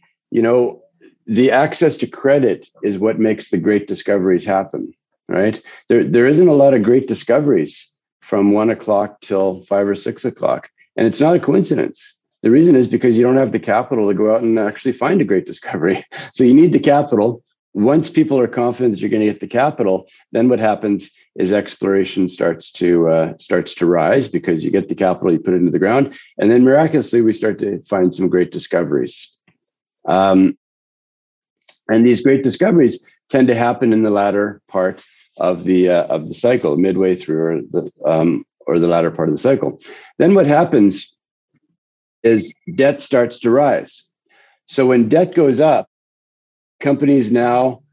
The access to credit is what makes the great discoveries happen, right? There isn't a lot of great discoveries from 1 o'clock till 5 or 6 o'clock. And it's not a coincidence. The reason is because you don't have the capital to go out and actually find a great discovery. So you need the capital. Once people are confident that you're going to get the capital, then what happens is exploration starts to rise because you get the capital, you put it into the ground, and then miraculously we start to find some great discoveries. And these great discoveries tend to happen in the latter part of the cycle, midway through, or the latter part of the cycle. Then what happens is debt starts to rise. So when debt goes up, companies now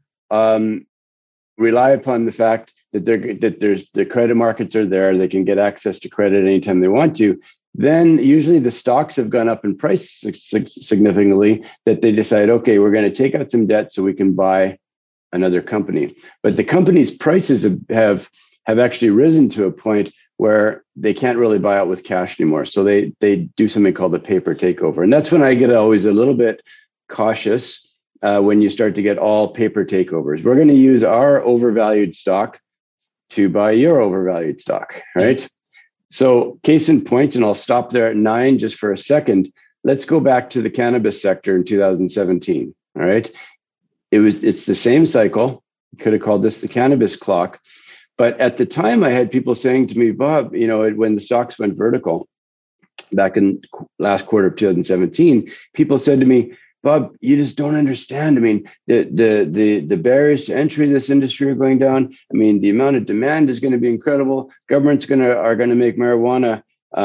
rely upon the fact that the credit markets are there. They can get access to credit anytime they want to. Then usually the stocks have gone up in price significantly that they decide, okay, we're going to take out some debt so we can buy another company. But the company's prices have actually risen to a point where they can't really buy out with cash anymore. So they do something called a paper takeover. And that's when I get always a little bit cautious when you start to get all paper takeovers. We're going to use our overvalued stock to buy your overvalued stock, right? So case in point, and I'll stop there at 9 just for a second. Let's go back to the cannabis sector in 2017. All right. It's the same cycle. You could have called this the cannabis clock. But at the time, I had people saying to me, Bob, when the stocks went vertical back in last quarter of 2017, people said to me, Bob, you just don't understand. I mean, the barriers to entry of this industry are going down. I mean, the amount of demand is going to be incredible. Governments are going to make marijuana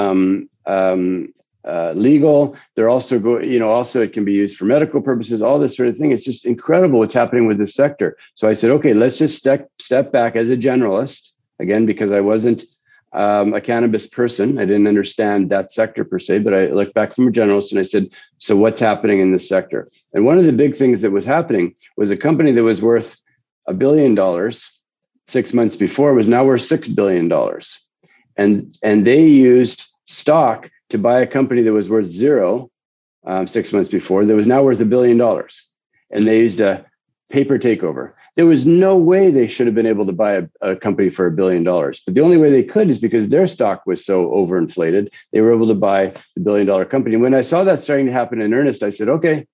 legal. They're also also it can be used for medical purposes, all this sort of thing. It's just incredible what's happening with this sector. So I said, okay, let's just step back as a generalist, again, because I wasn't a cannabis person. I didn't understand that sector per se, but I looked back from a generalist and I said, so what's happening in this sector? And one of the big things that was happening was a company that was worth $1 billion 6 months before was now worth $6 billion. And they used stock to buy a company that was worth zero 6 months before, that was now worth $1 billion. And they used a paper takeover. There was no way they should have been able to buy a company for $1 billion. But the only way they could is because their stock was so overinflated. They were able to buy the $1 billion company. And when I saw that starting to happen in earnest, I said, okay,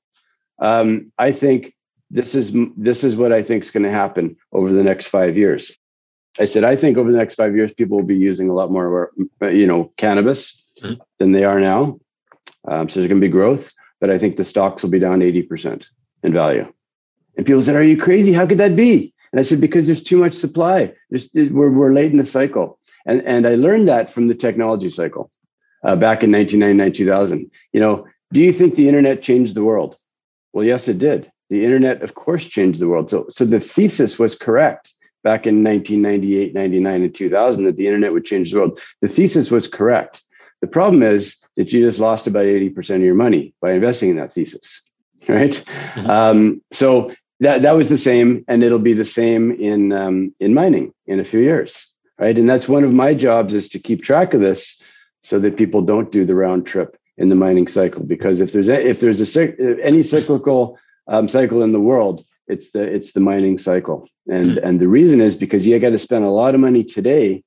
I think this is what I think is going to happen over the next 5 years. I said, I think over the next 5 years, people will be using a lot more, cannabis than they are now. So there's going to be growth, but I think the stocks will be down 80% in value. And people said, are you crazy? How could that be? And I said, because there's too much supply. We're late in the cycle. And I learned that from the technology cycle back in 1999, 2000. Do you think the internet changed the world? Well, yes, it did. The internet, of course, changed the world. So the thesis was correct back in 1998, 99, and 2000 that the internet would change the world. The thesis was correct. The problem is that you just lost about 80% of your money by investing in that thesis, right? Mm-hmm. So that was the same, and it'll be the same in mining in a few years, right? And that's one of my jobs, is to keep track of this so that people don't do the round trip in the mining cycle. Because if there's any cyclical cycle in the world, it's the mining cycle, and the reason is because you got to spend a lot of money today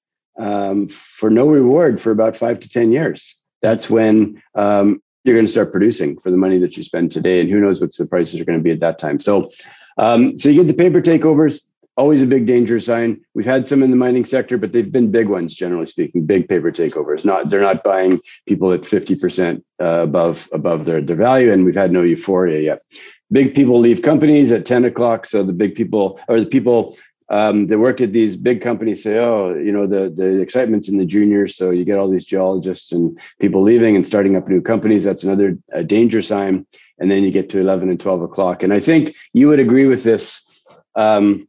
for no reward for about 5 to 10 years. That's when you're going to start producing for the money that you spend today, and who knows what the prices are going to be at that time. So you get the paper takeovers, always a big danger sign. We've had some in the mining sector, but they've been big ones, generally speaking, big paper takeovers. They're not buying people at 50% above their value, and we've had no euphoria yet. Big people leave companies at 10 o'clock. So the big people, or the people that work at these big companies, say, the excitement's in the juniors. So you get all these geologists and people leaving and starting up new companies. That's another danger sign. And then you get to 11 and 12 o'clock. And I think you would agree with this, Tom,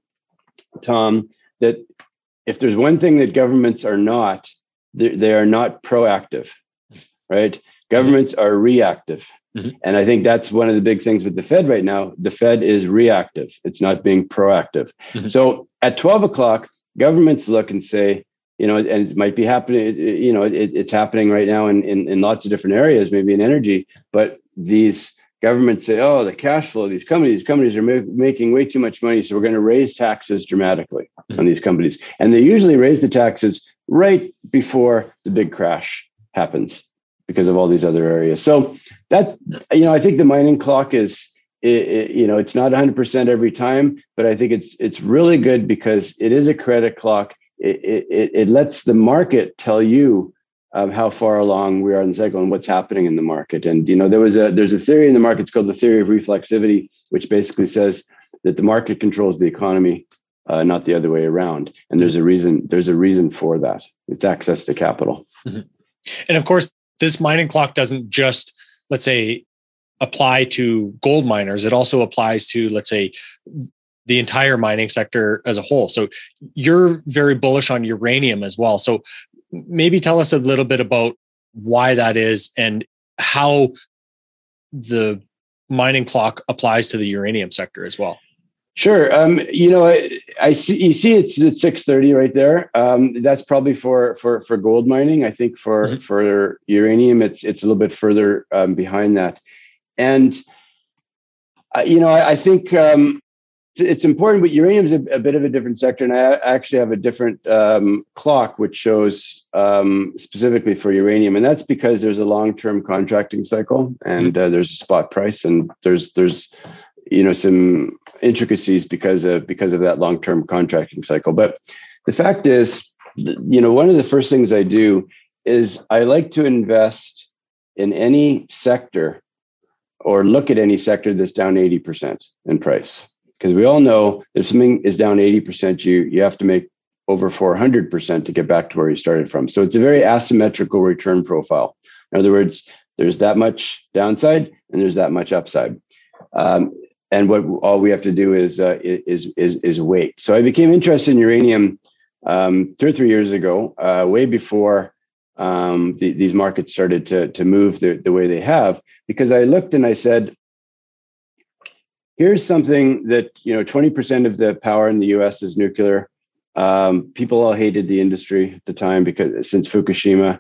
that if there's one thing that governments are not, they are not proactive, right? Governments are reactive. Mm-hmm. And I think that's one of the big things with the Fed right now. The Fed is reactive. It's not being proactive. Mm-hmm. So at 12 o'clock, governments look and say, and it might be happening, it's happening right now in lots of different areas, maybe in energy, but these governments say, the cash flow, these companies are making way too much money. So we're going to raise taxes dramatically on these companies. And they usually raise the taxes right before the big crash happens, because of all these other areas. So that, I think the mining clock is, it's not 100% every time, but I think it's really good because it is a credit clock. It lets the market tell you how far along we are in the cycle and what's happening in the market. And, there's a theory in the market, it's called the theory of reflexivity, which basically says that the market controls the economy, not the other way around. And there's a reason for that. It's access to capital. Mm-hmm. And of course, this mining clock doesn't just, let's say, apply to gold miners. It also applies to, let's say, the entire mining sector as a whole. So you're very bullish on uranium as well. So maybe tell us a little bit about why that is and how the mining clock applies to the uranium sector as well. Sure. I see. You see, it's at 6:30 right there. That's probably for gold mining. I think for uranium, it's a little bit further behind that. And I think it's important. But uranium is a bit of a different sector, and I actually have a different clock which shows specifically for uranium, and that's because there's a long-term contracting cycle, and there's a spot price, and there's some intricacies because of that long-term contracting cycle. But the fact is, one of the first things I do is I like to invest in any sector or look at any sector that's down 80% in price. Because we all know if something is down 80%, you have to make over 400% to get back to where you started from. So it's a very asymmetrical return profile. In other words, there's that much downside and there's that much upside. And all we have to do is wait. So I became interested in uranium 2 or 3 years ago, way before these markets started to move the way they have, because I looked and I said, here's something that 20% of the power in the U.S. is nuclear. People all hated the industry at the time because since Fukushima,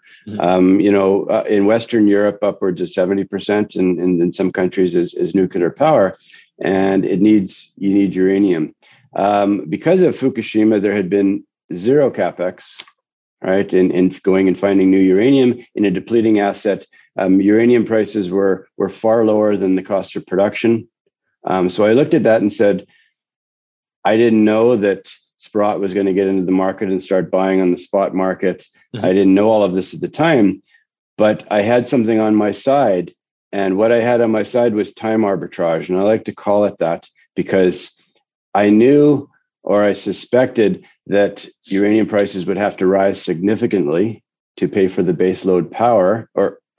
in Western Europe, upwards of 70%, and in some countries is nuclear power, and you need uranium. Because of Fukushima, there had been zero capex, right? In going and finding new uranium in a depleting asset. Uranium prices were far lower than the cost of production. So I looked at that and said, I didn't know that Sprott was going to get into the market and start buying on the spot market. Mm-hmm. I didn't know all of this at the time, but I had something on my side. And what I had on my side was time arbitrage. And I like to call it that because I knew, or I suspected, that uranium prices would have to rise significantly to pay for the baseload power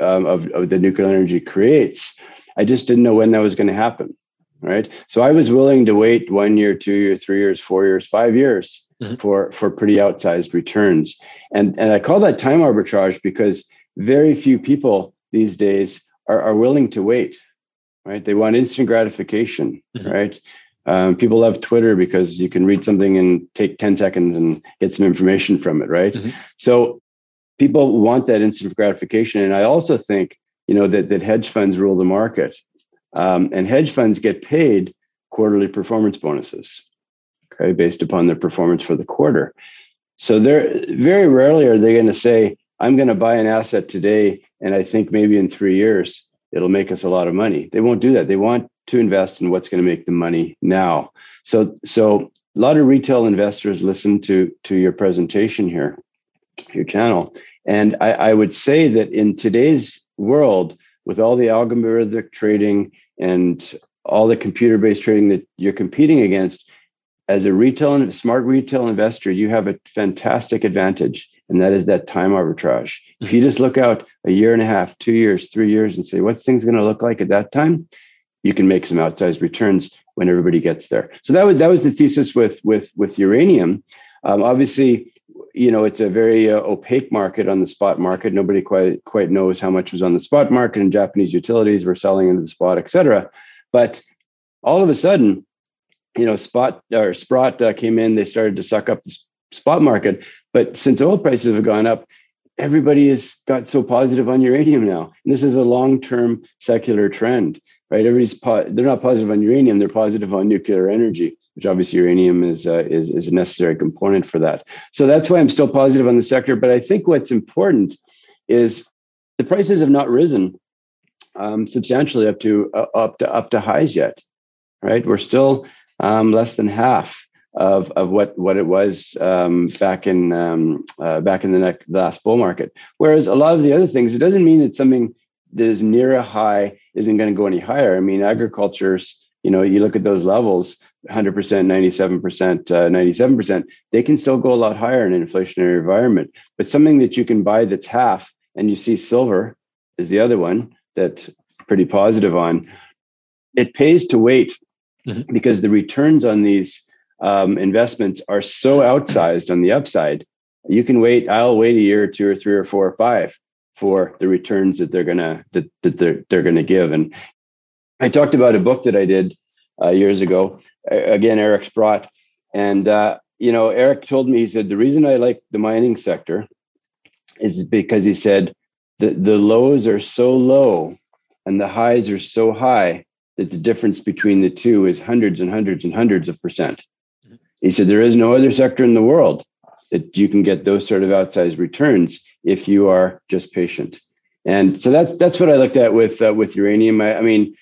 of the nuclear energy creates. I just didn't know when that was going to happen. Right. So I was willing to wait 1 year, 2 years, 3 years, 4 years, 5 years mm-hmm. for pretty outsized returns. And I call that time arbitrage because very few people these days are willing to wait. Right. They want instant gratification. Mm-hmm. Right. People love Twitter because you can read something and take 10 seconds and get some information from it. Right. Mm-hmm. So people want that instant gratification. And I also think, that hedge funds rule the market. And hedge funds get paid quarterly performance bonuses, okay, based upon their performance for the quarter. So they're very rarely are they going to say, I'm going to buy an asset today, and I think maybe in 3 years it'll make us a lot of money. They won't do that. They want to invest in what's going to make them money now. So a lot of retail investors listen to your presentation here, your channel, and I would say that in today's world, with all the algorithmic trading and all the computer-based trading that you're competing against, as a smart retail investor, you have a fantastic advantage, and that is that time arbitrage. Mm-hmm. If you just look out a year and a half, 2 years, 3 years, and say, what's things going to look like at that time? You can make some outsized returns when everybody gets there. So that was the thesis with uranium. Obviously, it's a very opaque market on the spot market. Nobody quite knows how much was on the spot market, and Japanese utilities were selling into the spot, et cetera. But all of a sudden, Sprott came in. They started to suck up the spot market. But since oil prices have gone up, everybody has got so positive on uranium now. And this is a long-term secular trend, right? They're not positive on uranium. They're positive on nuclear energy, which obviously uranium is a necessary component for that. So that's why I'm still positive on the sector. But I think what's important is the prices have not risen substantially up to highs yet, right? We're still less than half of what it was back in the last bull market. Whereas a lot of the other things, it doesn't mean that something that is near a high isn't going to go any higher. I mean, agriculture's, you look at those levels, 100%, 97%, 97%, they can still go a lot higher in an inflationary environment. But something that you can buy that's half, and you see silver is the other one that's pretty positive on. It pays to wait mm-hmm. because the returns on these investments are so outsized on the upside. You can wait. I'll wait a year or 2 or 3 or 4 or 5 for the returns that they're gonna give. And I talked about a book that I did years ago. Again, Eric Sprott, and Eric told me, he said, the reason I like the mining sector is because he said the lows are so low and the highs are so high that the difference between the two is hundreds and hundreds and hundreds of percent. He said there is no other sector in the world that you can get those sort of outsized returns if you are just patient. And so that's what I looked at with uranium. I mean,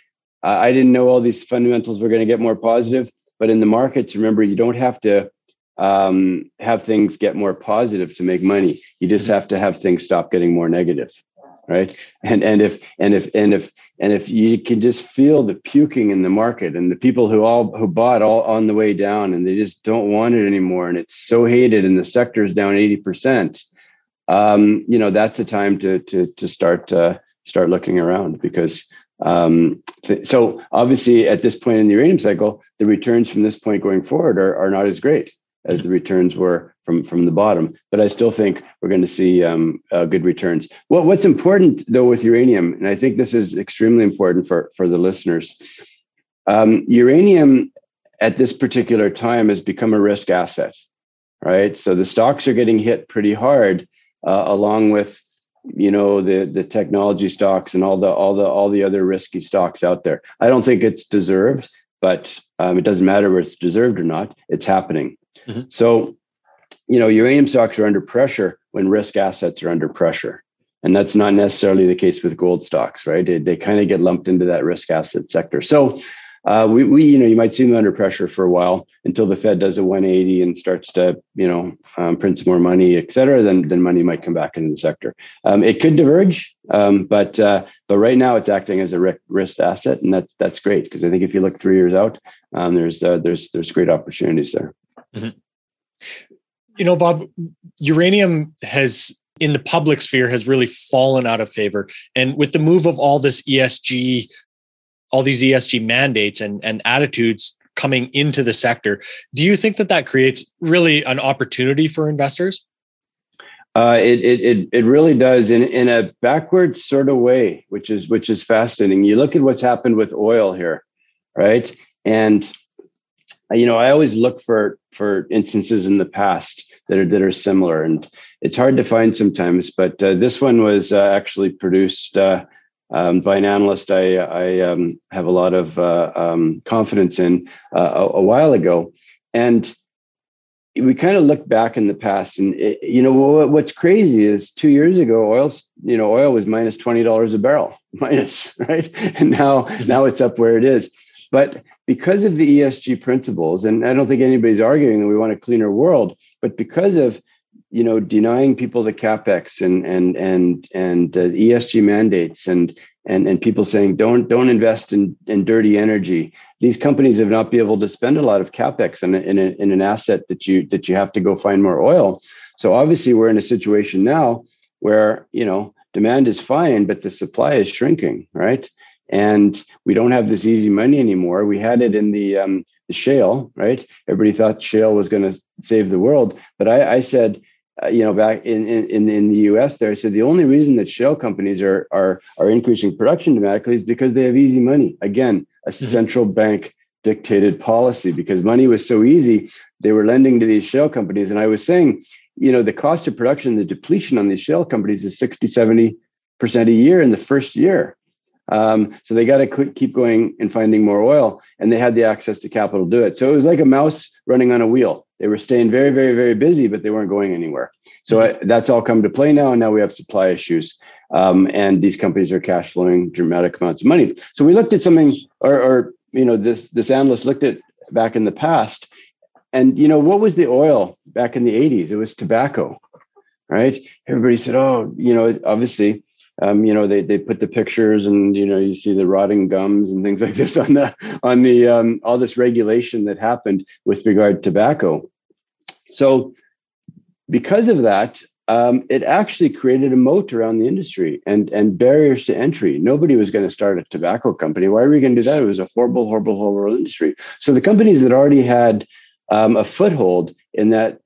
I didn't know all these fundamentals were going to get more positive, but in the markets, remember, you don't have to have things get more positive to make money. You just have to have things stop getting more negative, right? And if you can just feel the puking in the market, and the people who bought all on the way down, and they just don't want it anymore, and it's so hated, and the sector is down 80%, that's the time to start looking around, because so obviously at this point in the uranium cycle, the returns from this point going forward are not as great as the returns were from the bottom. But I still think we're going to see good returns. What's important though with uranium, and I think this is extremely important for the listeners, uranium at this particular time has become a risk asset, right? So the stocks are getting hit pretty hard, along with the technology stocks and all the other risky stocks out there. I don't think it's deserved, but it doesn't matter whether it's deserved or not. It's happening. Mm-hmm. So, uranium stocks are under pressure when risk assets are under pressure. And that's not necessarily the case with gold stocks, right? They kind of get lumped into that risk asset sector. So you might see them under pressure for a while until the Fed does a 180 and starts to, print some more money, et cetera. Then money might come back into the sector. It could diverge, but right now it's acting as a risk asset, and that's great, because I think if you look 3 years out, there's great opportunities there. Mm-hmm. Bob, uranium has, in the public sphere, has really fallen out of favor, and with the move of all these ESG mandates and attitudes coming into the sector, do you think that creates really an opportunity for investors? It really does, in a backwards sort of way, which is fascinating. You look at what's happened with oil here, right? And I always look for instances in the past that are similar, and it's hard to find sometimes. But this one was actually produced by an analyst I have a lot of confidence in a while ago. And we kind of look back in the past, and what's crazy is 2 years ago, oil was minus $20 a barrel, right? And now it's up where it is. But because of the ESG principles, and I don't think anybody's arguing that we want a cleaner world, but because of denying people the capex and ESG mandates and people saying don't invest in dirty energy, these companies have not been able to spend a lot of capex in an asset that you have to go find more oil. So obviously we're in a situation now where demand is fine, but the supply is shrinking, right? And we don't have this easy money anymore. We had it in the shale, right? Everybody thought shale was going to save the world, but I said, back in the US there, I said the only reason that shale companies are increasing production dramatically is because they have easy money. Again, a central bank dictated policy, because money was so easy, they were lending to these shale companies. And I was saying, the cost of production, the depletion on these shale companies is 60-70% a year in the first year. So they got to keep going and finding more oil, and they had the access to capital to do it. So it was like a mouse running on a wheel. They were staying very, very, very busy, but they weren't going anywhere. So that's all come to play now. And now we have supply issues, and these companies are cash flowing dramatic amounts of money. So we looked at something, this analyst looked at back in the past, and what was the oil back in the 80s? It was tobacco, right? Everybody said, obviously. They put the pictures, and you see the rotting gums and things like this on the all this regulation that happened with regard to tobacco. So because of that, it actually created a moat around the industry and barriers to entry. Nobody was going to start a tobacco company. Why were we going to do that? It was a horrible, horrible, horrible industry. So the companies that already had a foothold in that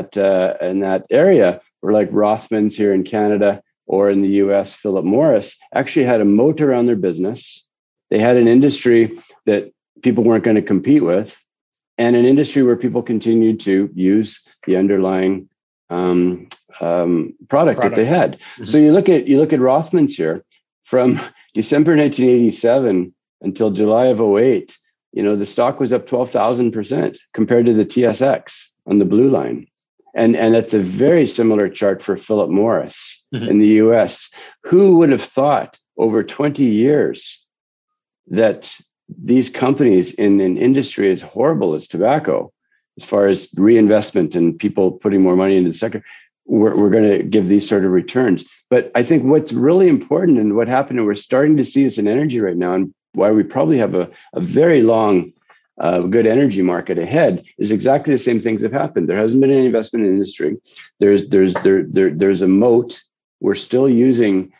area were like Rothmans here in Canada, or in the US, Philip Morris, actually had a moat around their business. They had an industry that people weren't going to compete with, and an industry where people continued to use the underlying product that they had. Mm-hmm. So you look at Rothmans here, from December 1987 until July of 2008, the stock was up 12,000% compared to the TSX on the blue line. And that's a very similar chart for Philip Morris in the US. Who would have thought over 20 years that these companies in an industry as horrible as tobacco, as far as reinvestment and people putting more money into the sector, we're going to give these sort of returns. But I think what's really important and what happened, and we're starting to see this in energy right now, and why we probably have a very long, good energy market ahead, is exactly the same things have happened. There hasn't been any investment in industry. There's a moat. We're still using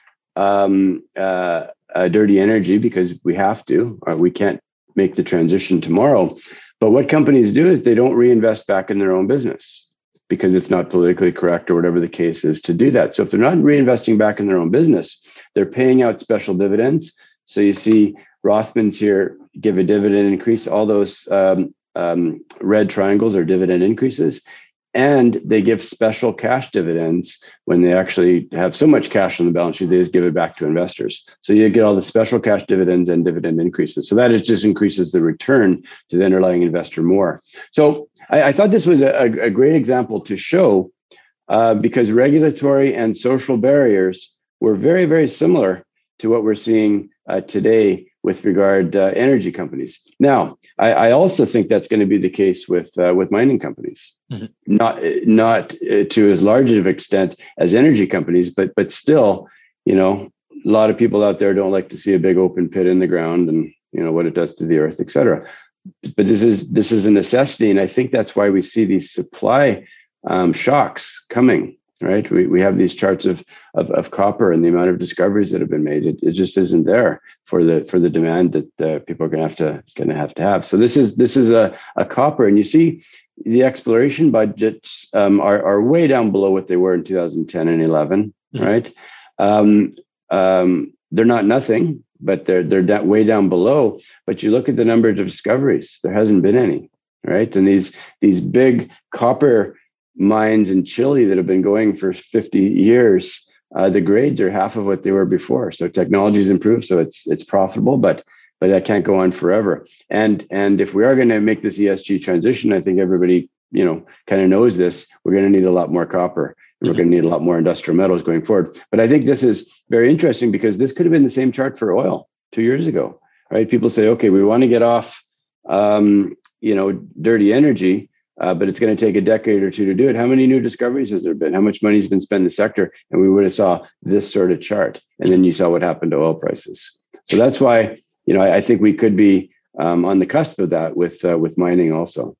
dirty energy because we have to, or we can't make the transition tomorrow. But what companies do is they don't reinvest back in their own business because it's not politically correct or whatever the case is to do that. So if they're not reinvesting back in their own business, they're paying out special dividends. So you see Rothmans here give a dividend increase. All those red triangles are dividend increases. And they give special cash dividends when they actually have so much cash on the balance sheet, they just give it back to investors. So you get all the special cash dividends and dividend increases. So that it just increases the return to the underlying investor more. So I thought this was a great example to show because regulatory and social barriers were very, very similar to what we're seeing today with regard to energy companies. Now, I also think that's going to be the case with mining companies, not to as large of an extent as energy companies, but still, a lot of people out there don't like to see a big open pit in the ground and what it does to the earth, et cetera. But this is a necessity, and I think that's why we see these supply shocks coming. Right, we have these charts of copper and the amount of discoveries that have been made. It just isn't there for the demand that people are going to have. So this is a copper, and you see the exploration budgets are way down below what they were in 2010 and 11. Right, they're not nothing, but they're way down below. But you look at the number of discoveries, there hasn't been any. Right, and these big copper mines in Chile that have been going for 50 years, the grades are half of what they were before. So technology's improved, so it's profitable, but that can't go on forever. And if we are going to make this ESG transition, I think everybody kind of knows this. We're going to need a lot more copper. And we're going to need a lot more industrial metals going forward. But I think this is very interesting because this could have been the same chart for oil 2 years ago. Right? People say, okay, we want to get off, dirty energy. But it's going to take a decade or two to do it. How many new discoveries has there been? How much money has been spent in the sector? And we would have saw this sort of chart. And then you saw what happened to oil prices. So that's why, I think we could be on the cusp of that with mining also.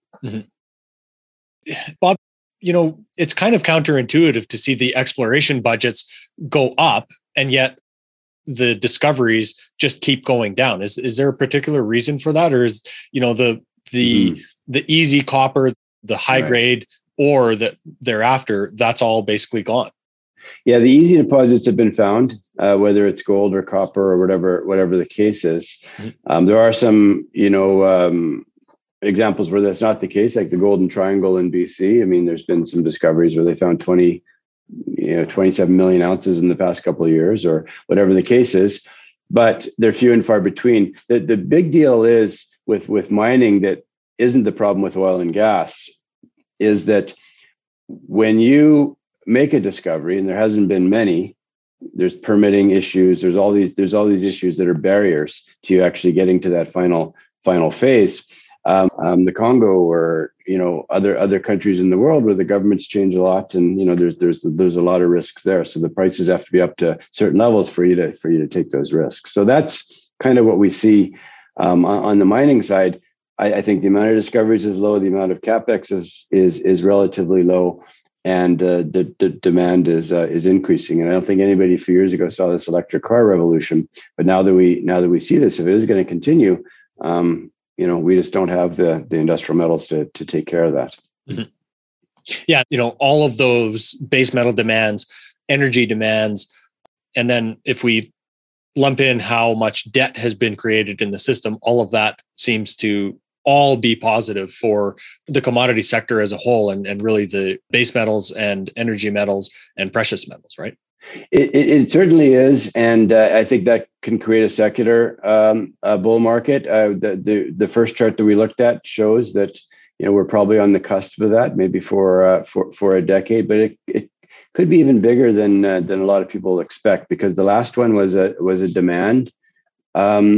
Bob, it's kind of counterintuitive to see the exploration budgets go up, and yet the discoveries just keep going down. Is there a particular reason for that? Or is, the easy copper, the high grade, or the thereafter, that's all basically gone? Yeah, the easy deposits have been found, whether it's gold or copper or whatever the case is. There are some, examples where that's not the case, like the Golden Triangle in BC. I mean, there's been some discoveries where they found 27 million ounces in the past couple of years, or whatever the case is. But they're few and far between. The big deal is with mining that isn't the problem with oil and gas, is that when you make a discovery, and there hasn't been many, there's permitting issues, there's all these issues that are barriers to you actually getting to that final phase. The Congo or other countries in the world where the governments change a lot, and there's a lot of risks there. So the prices have to be up to certain levels for you to take those risks. So that's kind of what we see on the mining side. I think the amount of discoveries is low, the amount of capex is relatively low, and the demand is increasing. And I don't think anybody a few years ago saw this electric car revolution. But now that we see this, if it is going to continue, we just don't have the industrial metals to take care of that. Yeah, all of those base metal demands, energy demands, and then if we lump in how much debt has been created in the system, all of that seems to all be positive for the commodity sector as a whole, and really the base metals and energy metals and precious metals, right? It certainly is, and I think that can create a secular bull market. The first chart that we looked at shows that we're probably on the cusp of that, maybe for a decade, but it could be even bigger than a lot of people expect, because the last one was a demand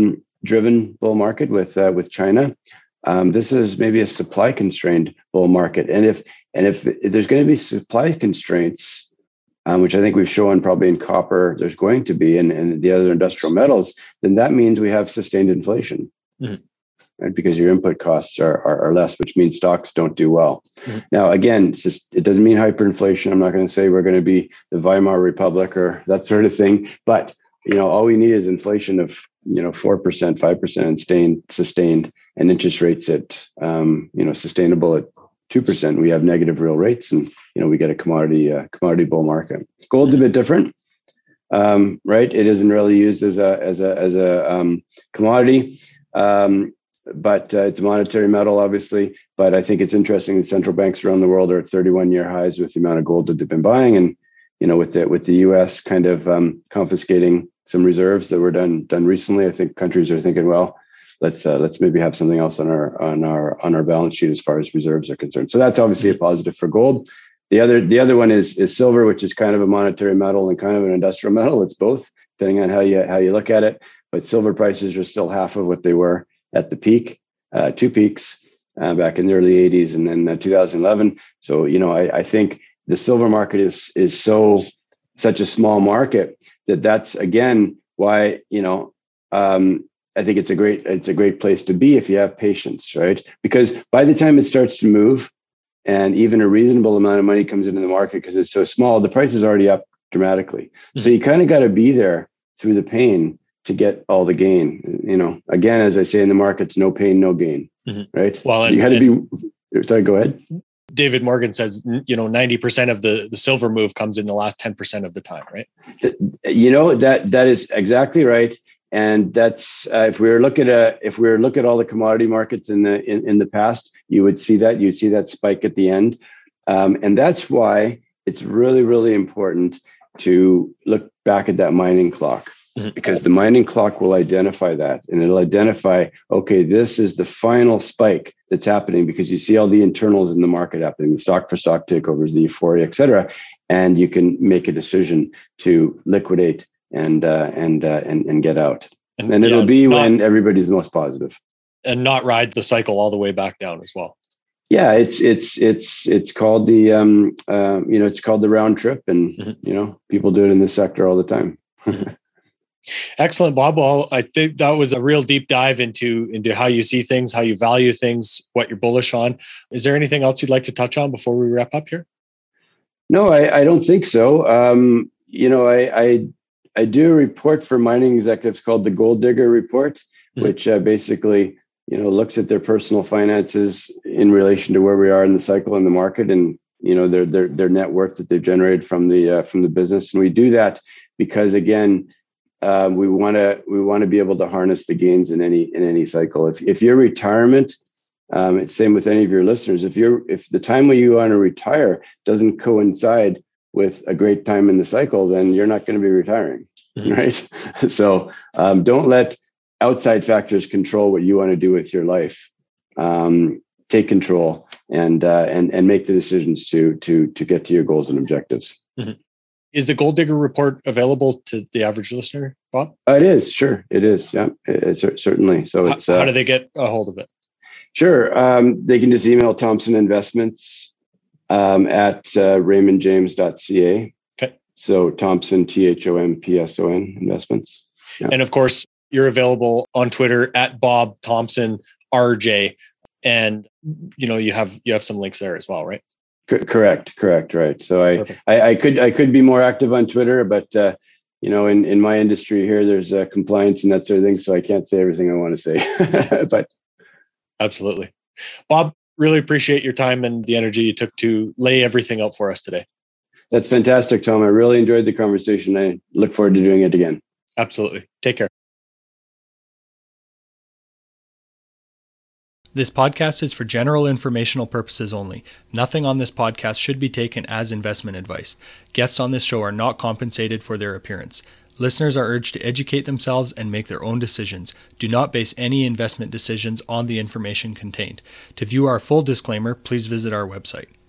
driven bull market with China. This is maybe a supply constrained bull market. And if there's going to be supply constraints, which I think we've shown probably in copper, there's going to be, and the other industrial metals, then that means we have sustained inflation, right? Because your input costs are less, which means stocks don't do well. Now, again, it doesn't mean hyperinflation. I'm not going to say we're going to be the Weimar Republic or that sort of thing, but all we need is inflation of 4%, 5% and sustained, and interest rates at sustainable at 2%. We have negative real rates, and we get a commodity bull market. Gold's a bit different, right? It isn't really used as a commodity, but it's a monetary metal, obviously. But I think it's interesting that central banks around the world are at 31-year highs with the amount of gold that they've been buying, and with the U.S. kind of confiscating some reserves that were done recently. I think countries are thinking, well, let's maybe have something else on our balance sheet as far as reserves are concerned. So that's obviously a positive for gold. The other one is silver, which is kind of a monetary metal and kind of an industrial metal. It's both, depending on how you look at it. But silver prices are still half of what they were at the peak, two peaks back in the early 80s and then 2011. So I think the silver market is such a small market that's again why I think it's a great place to be if you have patience, right? Because by the time it starts to move, and even a reasonable amount of money comes into the market because it's so small, the price is already up dramatically. So you kind of got to be there through the pain to get all the gain. Again, as I say in the markets, no pain, no gain, right? Well, you got to be. Sorry, go ahead. David Morgan says, 90% of the silver move comes in the last 10% of the time, right? That is exactly right. And that's if we were look at all the commodity markets in the past, you'd see that spike at the end, and that's why it's really, really important to look back at that mining clock, because the mining clock will identify that, and it'll identify, okay, this is the final spike that's happening, because you see all the internals in the market happening, the stock for stock takeovers, the euphoria, et cetera, and you can make a decision to liquidate and get out. And it'll be when everybody's most positive. And not ride the cycle all the way back down as well. Yeah, it's called the it's called the round trip, and people do it in this sector all the time. Excellent, Bob. Well, I think that was a real deep dive into how you see things, how you value things, what you're bullish on. Is there anything else you'd like to touch on before we wrap up here? No, I don't think so. I do a report for mining executives called the Gold Digger Report, which basically, looks at their personal finances in relation to where we are in the cycle in the market, and their net worth that they've generated from the business. And we do that because, again, we want to be able to harness the gains in any cycle. If your retirement, it's same with any of your listeners. If the time when you want to retire doesn't coincide with a great time in the cycle, then you're not going to be retiring, right? So don't let outside factors control what you want to do with your life. Take control and make the decisions to get to your goals and objectives. Is the Gold Digger Report available to the average listener, Bob? It is, sure, it is. Yeah, it's certainly. So it's how do they get a hold of it? Sure, they can just email Thompson Investments at raymondjames.ca. Okay. So Thompson, THOMPSON Investments. Yeah. And of course, you're available on Twitter at Bob Thompson RJ, and you have some links there as well, right? Correct. Right. So I could be more active on Twitter, but in my industry here, there's compliance and that sort of thing, so I can't say everything I want to say. But absolutely, Bob. Really appreciate your time and the energy you took to lay everything out for us today. That's fantastic, Tom. I really enjoyed the conversation. I look forward to doing it again. Absolutely. Take care. This podcast is for general informational purposes only. Nothing on this podcast should be taken as investment advice. Guests on this show are not compensated for their appearance. Listeners are urged to educate themselves and make their own decisions. Do not base any investment decisions on the information contained. To view our full disclaimer, please visit our website.